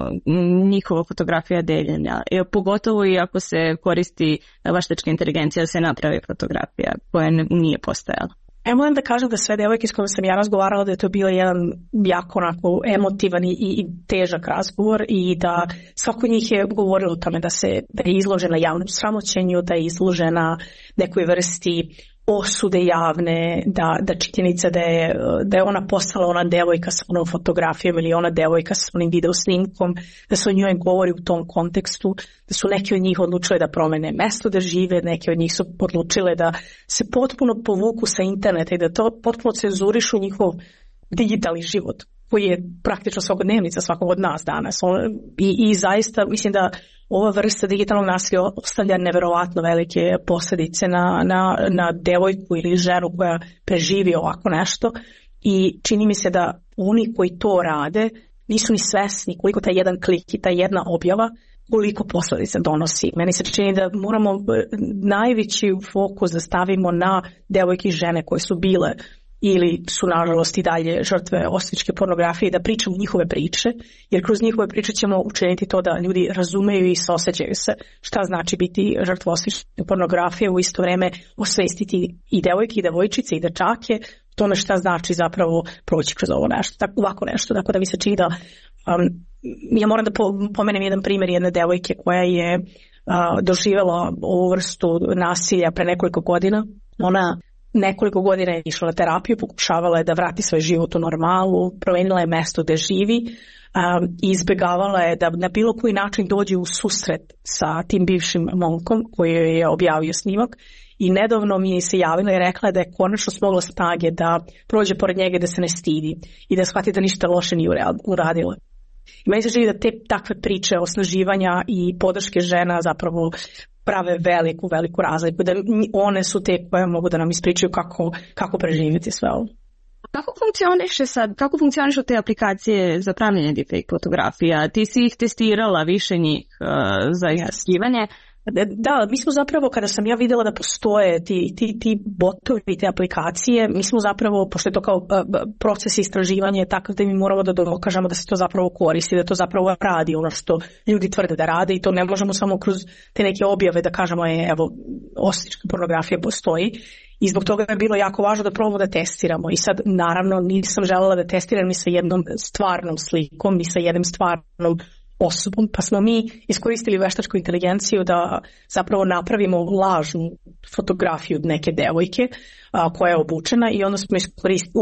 njihova fotografija deljenja, pogotovo i ako se koristi veštačka inteligencija da se napravi fotografija koja nije postojala? Ja moram da kažem da sve devojke s kojima sam ja razgovarala da je to bio jedan jako onako emotivan i, i težak razgovor i da svako njih je govorilo o tome da, se, da je izložena javnom sramoćenju, da je izložena nekoj vrsti osude javne, da, da činjenica da je, da je ona postala ona devojka sa onom fotografijom ili ona devojka sa onim video snimkom, da se o njoj govori u tom kontekstu, da su neki od njih odlučile da promene mesto da žive, neki od njih su odlučile da se potpuno povuku sa interneta i da to potpuno cenzurišu njihov digitalni život, koji je praktično svakodnevnica svakog od nas danas. I, i zaista mislim da ova vrsta digitalnog nasilja ostavlja neverovatno velike posljedice na, na, na devojku ili ženu koja preživi ovako nešto i čini mi se da oni koji to rade nisu ni svesni koliko taj jedan klik i ta jedna objava koliko posljedice donosi. Meni se čini da moramo najveći fokus da stavimo na devojke i žene koje su bile ili su nažalost i dalje žrtve osvetničke pornografije i da pričamo njihove priče, jer kroz njihove priče ćemo učiniti to da ljudi razumeju i osjećaju se šta znači biti žrtva osvetničke pornografije, u isto vrijeme osvestiti i devojke i devojčice i dečake tome šta znači zapravo proći kroz ovo nešto, tako, ovako nešto. Tako da mi se čini da um, ja moram da pomenem jedan primjer jedne devojke koja je uh, doživjela ovu vrstu nasilja pre nekoliko godina. Ona nekoliko godina je išla na terapiju, pokušavala je da vrati svoj život u normalu, promenila je mesto gde živi um, i izbjegavala je da na bilo koji način dođe u susret sa tim bivšim momkom koji je objavio snimak. I nedavno mi je se javila i rekla da je konačno smogla snage da prođe pored njega, da se ne stidi i da shvati da ništa loše nije uradila. I meni se želi da te takve priče osnaživanja i podrške žena zapravo prave veliku, veliku razliku, da one su te koje mogu da nam ispričaju kako, kako preživjeti sve ovo. Kako funkcioniše sad, kako funkcionišu te aplikacije za pravljenje deepfake fotografija? Ti si ih testirala, više njih uh, za istraživanje. Da, mi smo zapravo, kada sam ja vidjela da postoje ti, ti, ti botovi, te aplikacije, mi smo zapravo, pošto je to kao proces istraživanja, takav da mi moramo da dokažemo da se to zapravo koristi, da to zapravo radi ono što ljudi tvrde da rade i to ne možemo samo kroz te neke objave da kažemo je, evo, osvetnička pornografija postoji. I zbog toga je bilo jako važno da probamo da testiramo. I sad, naravno, nisam željela da testiram ni sa jednom stvarnom slikom, ni sa jednom stvarnom osobom, pa smo mi iskoristili veštačku inteligenciju da zapravo napravimo lažnu fotografiju neke devojke a, koja je obučena i onda smo iskoristili,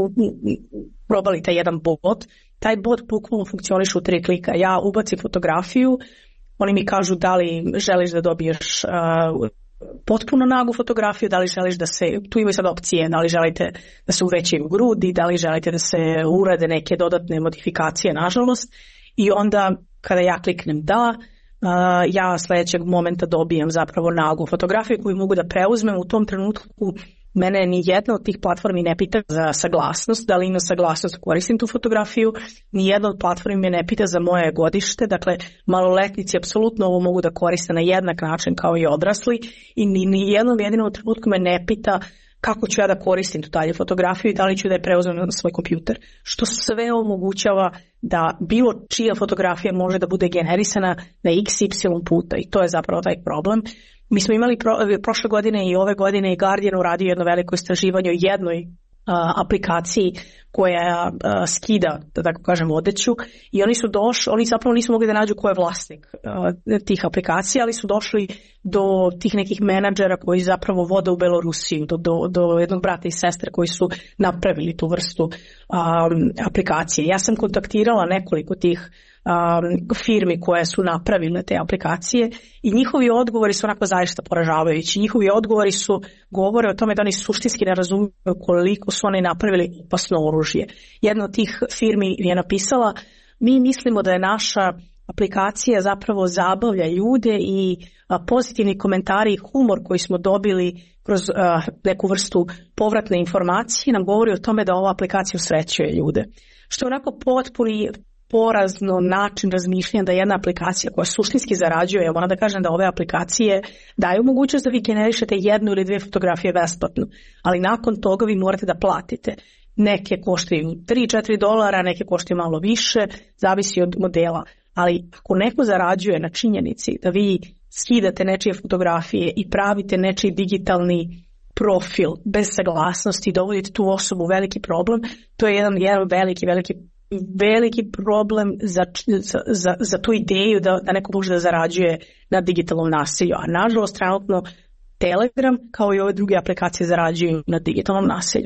probali taj jedan bot. Taj bot bukvalno funkcioniše u tri klika. Ja ubacim fotografiju, oni mi kažu da li želiš da dobiješ a, potpuno nagu fotografiju, da li želiš da se, tu imaju sad opcije, da li želite da se uvećaju grudi, da li želite da se urade neke dodatne modifikacije, nažalost, i onda kada ja kliknem da, uh, ja sljedećeg momenta dobijem zapravo nagu fotografiju koju mogu da preuzmem. U tom trenutku mene ni jedna od tih platformi ne pita za saglasnost, da li ima saglasnost da koristim tu fotografiju, ni jedna od platformi me ne pita za moje godište, dakle maloletnici apsolutno ovo mogu da koriste na jednak način kao i odrasli i ni, ni jednom jedinom trenutku me ne pita kako ću ja da koristim tu dalje fotografiju i da li ću da je preuzmem na svoj kompjuter, što sve omogućava da bilo čija fotografija može da bude generisana na iks ipsilon puta i to je zapravo taj problem. Mi smo imali pro, prošle godine i ove godine i Guardian uradio jedno veliko istraživanje o jednoj aplikaciji koja a, skida, da tako kažem, odeću, i oni su došli, oni zapravo nisu mogli da nađu ko je vlasnik a, tih aplikacija, ali su došli do tih nekih menadžera koji zapravo vode u Belorusiju, do, do, do jednog brata i sestre koji su napravili tu vrstu a, aplikacije. Ja sam kontaktirala nekoliko tih Um, firmi koje su napravile te aplikacije i njihovi odgovori su onako zaista poražavajući. Njihovi odgovori su govore o tome da oni suštinski ne razumiju koliko su oni napravili opasno oružje. Jedna od tih firmi je napisala: mi mislimo da je naša aplikacija zapravo zabavlja ljude i a, pozitivni komentari i humor koji smo dobili kroz a, neku vrstu povratne informacije nam govori o tome da ova aplikacija usrećuje ljude. Što je onako potpuni porazno način razmišljanja da jedna aplikacija koja suštinski zarađuje, ja moram da kažem da ove aplikacije daju mogućnost da vi generišete jednu ili dvije fotografije besplatno, ali nakon toga vi morate da platite. Neke koštaju tri do četiri dolara, neke koštaju malo više, zavisi od modela. Ali ako neko zarađuje na činjenici da vi skidate nečije fotografije i pravite nečiji digitalni profil bez saglasnosti i dovodite tu osobu u veliki problem, to je jedan, jedan veliki, veliki veliki problem za, za, za tu ideju da, da neko može da zarađuje na digitalnom nasilju. A nažalost, trenutno Telegram kao i ove druge aplikacije zarađuju na digitalnom nasilju.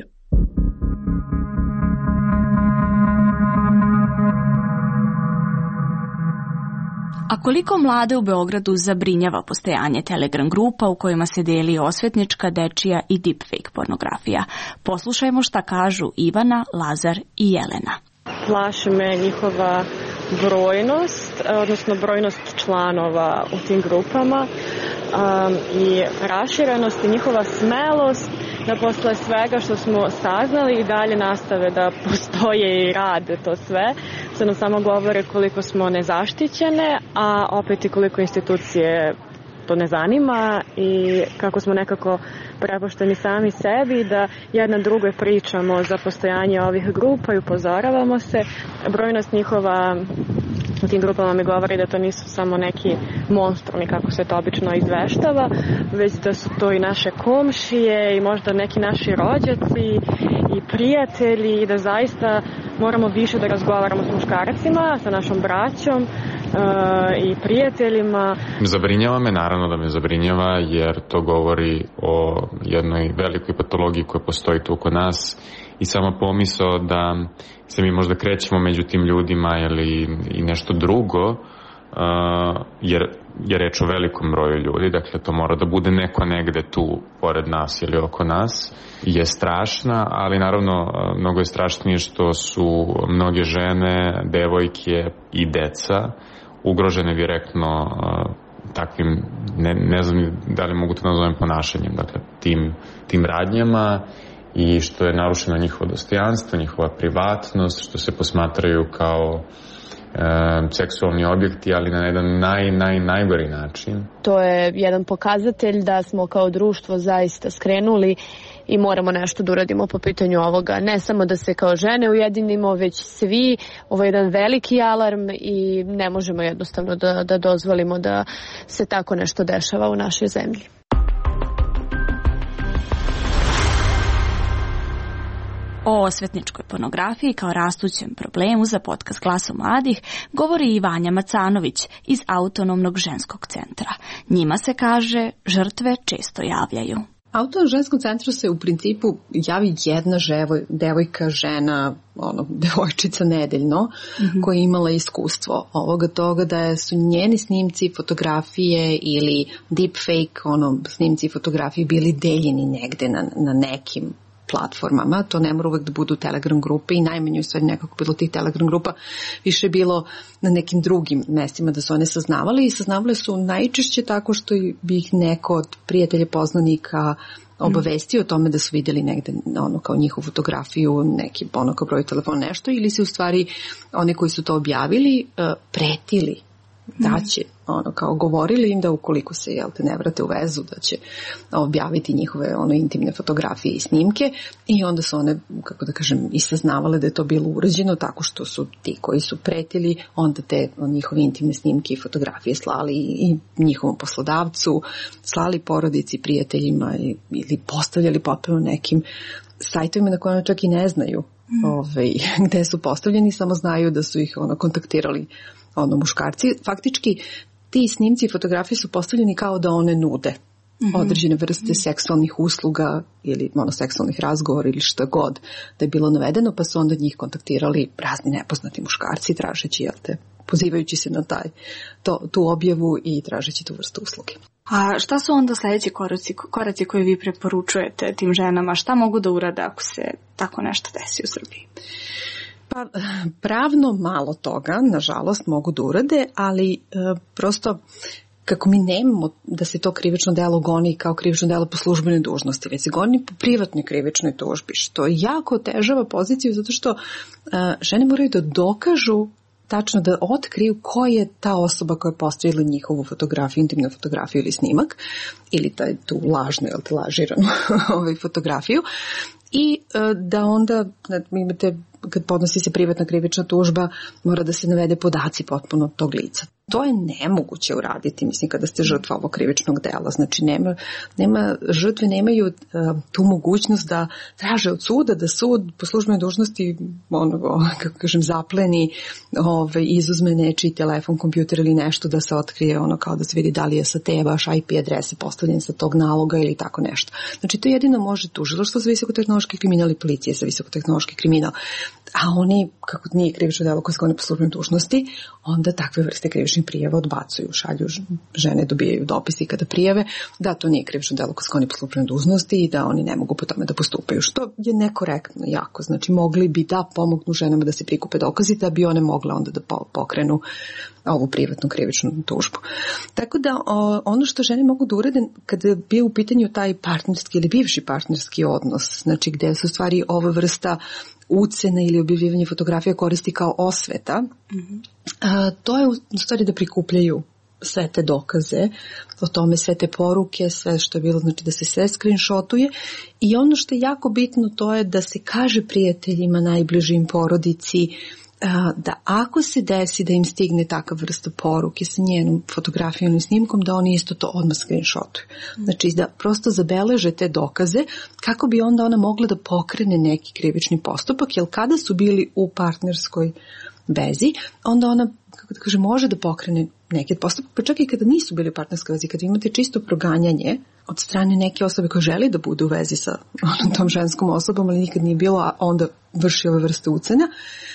A koliko mlade u Beogradu zabrinjava postojanje Telegram grupa u kojima se deli osvetnička, dečija i deepfake pornografija? Poslušajmo šta kažu Ivana, Lazar i Jelena. Plaši me njihova brojnost, odnosno brojnost članova u tim grupama um, i raširenost i njihova smelost da posle svega što smo saznali i dalje nastave da postoje i rade to sve. To nam samo govore koliko smo nezaštićene, a opet i koliko institucije to ne zanima i kako smo nekako prepušteni sami sebi, da jedna drugoj pričamo za postojanje ovih grupa i upozoravamo se. Brojnost njihova u tim grupama mi govori da to nisu samo neki monstrumi kako se to obično izveštava, već da su to i naše komšije i možda neki naši rođaci i prijatelji i da zaista moramo više da razgovaramo s muškarcima, sa našom braćom i prijateljima. Zabrinjava me, naravno da me zabrinjava, jer to govori o jednoj velikoj patologiji koja postoji tu oko nas i sama pomisao da se mi možda krećemo među tim ljudima ili i nešto drugo, uh, jer je reč o velikom broju ljudi, dakle to mora da bude neko negde tu pored nas ili oko nas, je strašna, ali naravno mnogo je strašnije što su mnoge žene, devojke i deca ugrožene direktno uh, takvim, ne, ne znam da li mogu to nazovem ponašanjem, dakle tim, tim radnjama, i što je narušeno njihovo dostojanstvo, njihova privatnost, što se posmatraju kao e, seksualni objekti, ali na jedan naj, naj, najgori način. To je jedan pokazatelj da smo kao društvo zaista skrenuli i moramo nešto da uradimo po pitanju ovoga. Ne samo da se kao žene ujedinimo, već svi. Ovo je jedan veliki alarm i ne možemo jednostavno da, da dozvolimo da se tako nešto dešava u našoj zemlji. O osvetničkoj pornografiji kao rastućem problemu za podcast Glasom mladih govori i Vanja Macanović iz Autonomnog ženskog centra. Njima se kaže žrtve često javljaju. Autonomnom ženskom centru se u principu javi jedna ževo, devojka, žena, ono, devojčica nedeljno, mm-hmm. koja je imala iskustvo ovoga toga da su njeni snimci, fotografije ili deepfake, ono, snimci i fotografije bili deljeni negde na, na nekim platformama, to ne mora uvek da budu Telegram grupe i najmanje u stvari nekako bilo tih Telegram grupa, više bilo na nekim drugim mestima da su one saznavali i saznavale su najčešće tako što bi ih neko od prijatelja poznanika obavestio o tome da su vidjeli negde ono kao njihovu fotografiju, neki ono kao broj telefona, nešto, ili se u stvari oni koji su to objavili pretili da će ono kao govorili im da ukoliko se jel te ne vrate u vezu da će objaviti njihove ono intimne fotografije i snimke i onda su one, kako da kažem, i saznavale da je to bilo urađeno tako što su ti koji su pretili onda te njihove intimne snimke i fotografije slali i njihovom poslodavcu, slali porodici, prijateljima ili postavljali potpuno nekim sajtovima na koje čak i ne znaju mm. ovaj, gde su postavljeni, samo znaju da su ih ono kontaktirali ono muškarci. Faktički ti snimci i fotografije su postavljeni kao da one nude mm-hmm. određene vrste mm-hmm. seksualnih usluga ili ono seksualnih razgovora ili šta god da je bilo navedeno, pa su onda njih kontaktirali razni nepoznati muškarci tražeći, jel te, pozivajući se na taj, to, tu objavu i tražeći tu vrstu usluge. A šta su onda sljedeći koraci, koraci koje vi preporučujete tim ženama? Šta mogu da urade ako se tako nešto desi u Srbiji? Pa pravno malo toga, nažalost, mogu da urade, ali e, prosto kako mi nemamo da se to krivično delo goni kao krivično delo po službenoj dužnosti, već se goni po privatnoj krivičnoj tužbi, što jako otežava poziciju zato što e, žene moraju da dokažu tačno da otkriju ko je ta osoba koja je postavila njihovu fotografiju, intimnu fotografiju ili snimak, ili taj, tu lažnu, jel te lažiranu ovaj, fotografiju, i e, da onda imate, kad podnosi se privatna krivična tužba, mora da se navede podaci potpuno tog lica. To je nemoguće uraditi, mislim, kada ste žrtva ovog krivičnog dela. Znači, nema, nema, žrtve nemaju uh, tu mogućnost da traže od suda, da sud po službenoj dužnosti, ono, kako kažem, zapleni, ove, izuzme nečiji telefon, kompjuter ili nešto da se otkrije, ono, kao da se vidi da li je sa te vaš I P adrese postavljen sa tog naloga ili tako nešto. Znači, to jedino može tužilaštvo za visokotehnološki kriminal i policije za visokotehnološki kriminal. A oni, kako nije krivično delo koje se goni po službenoj dužnosti, onda takve vrste krivičnih prijava odbacuju, šalju, žene dobijaju dopisi kada prijave da to nije krivično delo koje se goni po službenoj dužnosti i da oni ne mogu po tome da postupaju, što je nekorektno jako. Znači, mogli bi da pomognu ženama da se prikupe dokazi da bi one mogle onda da pokrenu ovu privatnu krivičnu tužbu. Tako da o, ono što žene mogu da urade kada bi u pitanju taj partnerski ili bivši partnerski odnos, znači gde su stvari ova vrsta ucena ili objavljivanje fotografija koristi kao osveta, mm-hmm. a, to je u stvari da prikupljaju sve te dokaze, o tome sve te poruke, sve što je bilo, znači da se sve screenshotuje i ono što je jako bitno to je da se kaže prijateljima, najbližim, porodici, da ako se desi da im stigne takav vrsta poruke sa njenom fotografijom i snimkom, da oni isto to odmah screenshotuju. Znači da prosto zabeleže te dokaze kako bi onda ona mogla da pokrene neki krivični postupak, jer kada su bili u partnerskoj vezi, onda ona, kako da kaže, može da pokrene neki postupak, pa čak i kada nisu bili u partnerskoj vezi, kada imate čisto proganjanje od strane neke osobe koja želi da bude u vezi sa onom tom ženskom osobom, ali nikad nije bilo, a onda vrši ove vrste ucena,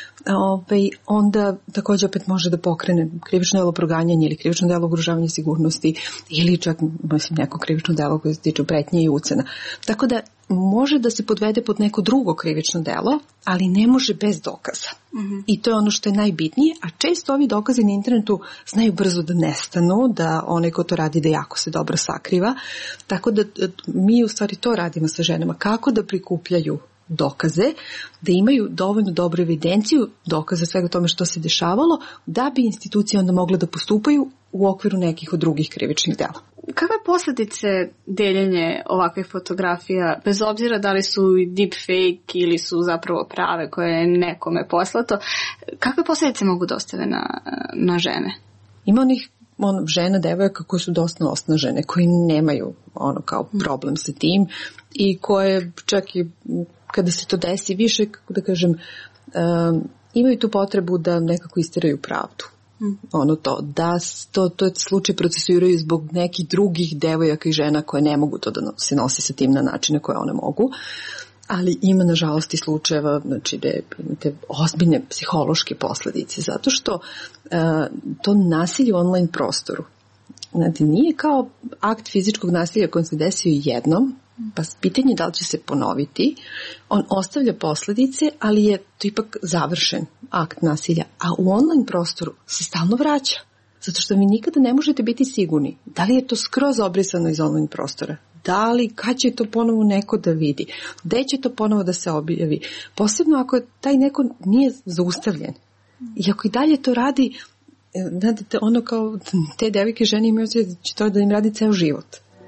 Ove, onda također opet može da pokrene krivično delo proganjanja ili krivično delo ugrožavanja sigurnosti ili čak mislim, neko krivično delo koje se tiče pretnje i ucena. Tako da može da se podvede pod neko drugo krivično delo, ali ne može bez dokaza. Mm-hmm. I to je ono što je najbitnije, a često ovi dokazi na internetu znaju brzo da nestanu, da onaj ko to radi da jako se dobro sakriva. Tako da mi u stvari to radimo sa ženama, kako da prikupljaju dokaze, da imaju dovoljno dobru evidenciju dokaza svega tome što se dešavalo, da bi institucije onda mogle da postupaju u okviru nekih od drugih krivičnih dela. Kakve posljedice deljenje ovakvih fotografija, bez obzira da li su deepfake ili su zapravo prave koje je nekome poslato, kakve posljedice mogu da ostave na, na žene? Ima onih on, žena, devojaka koje su dosta osnažene, koji nemaju ono kao problem sa tim i koje čak i kada se to desi više, kako da kažem, um, imaju tu potrebu da nekako istiraju pravdu. Mm. Ono to, da to, to slučaj procesuiraju zbog nekih drugih devojaka i žena koje ne mogu to da se nosi sa tim na načine koje one mogu. Ali ima nažalost i slučajeva, znači da imate ozbiljne psihološke posljedice, zato što uh, to nasilje u online prostoru, znači nije kao akt fizičkog nasilja koji se desio jednom, pa pitanje da li će se ponoviti, on ostavlja posljedice, ali je to ipak završen akt nasilja, a u online prostoru se stalno vraća, zato što vi nikada ne možete biti sigurni da li je to skroz obrisano iz online prostora, da li, kad će to ponovo neko da vidi, gde će to ponovo da se objavi, posebno ako taj neko nije zaustavljen i ako i dalje to radi, Znate, ono kao te devojke žene imaju da će to da im radi ceo život.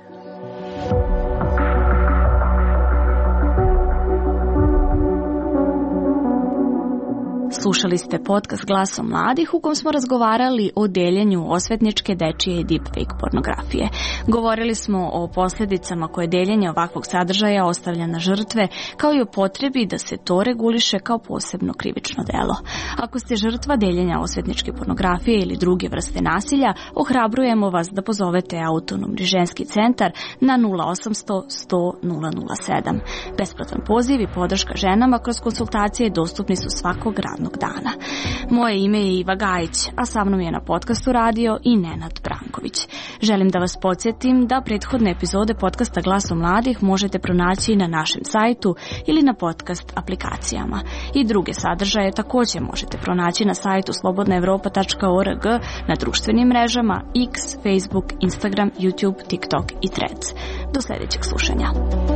Slušali ste podcast Glasom mladih u kom smo razgovarali o deljenju osvetničke, dečije i deepfake pornografije. Govorili smo o posljedicama koje deljenje ovakvog sadržaja ostavlja na žrtve, kao i o potrebi da se to reguliše kao posebno krivično delo. Ako ste žrtva deljenja osvetničke pornografije ili druge vrste nasilja, ohrabrujemo vas da pozovete Autonomni ženski centar na nula osamsto sto nula nula sedam. Besplatan poziv i podrška ženama kroz konsultacije dostupni su svakog radnog dana. Moje ime je Iva Gajić, a sa mnom je na podcastu radio i Nenad Branković. Želim da vas podsjetim da prethodne epizode podcasta Glasom mladih možete pronaći na našem sajtu ili na podcast aplikacijama. I druge sadržaje također možete pronaći na sajtu slobodna evropa tačka org, na društvenim mrežama X, Facebook, Instagram, YouTube, TikTok i Threads. Do sljedećeg slušanja.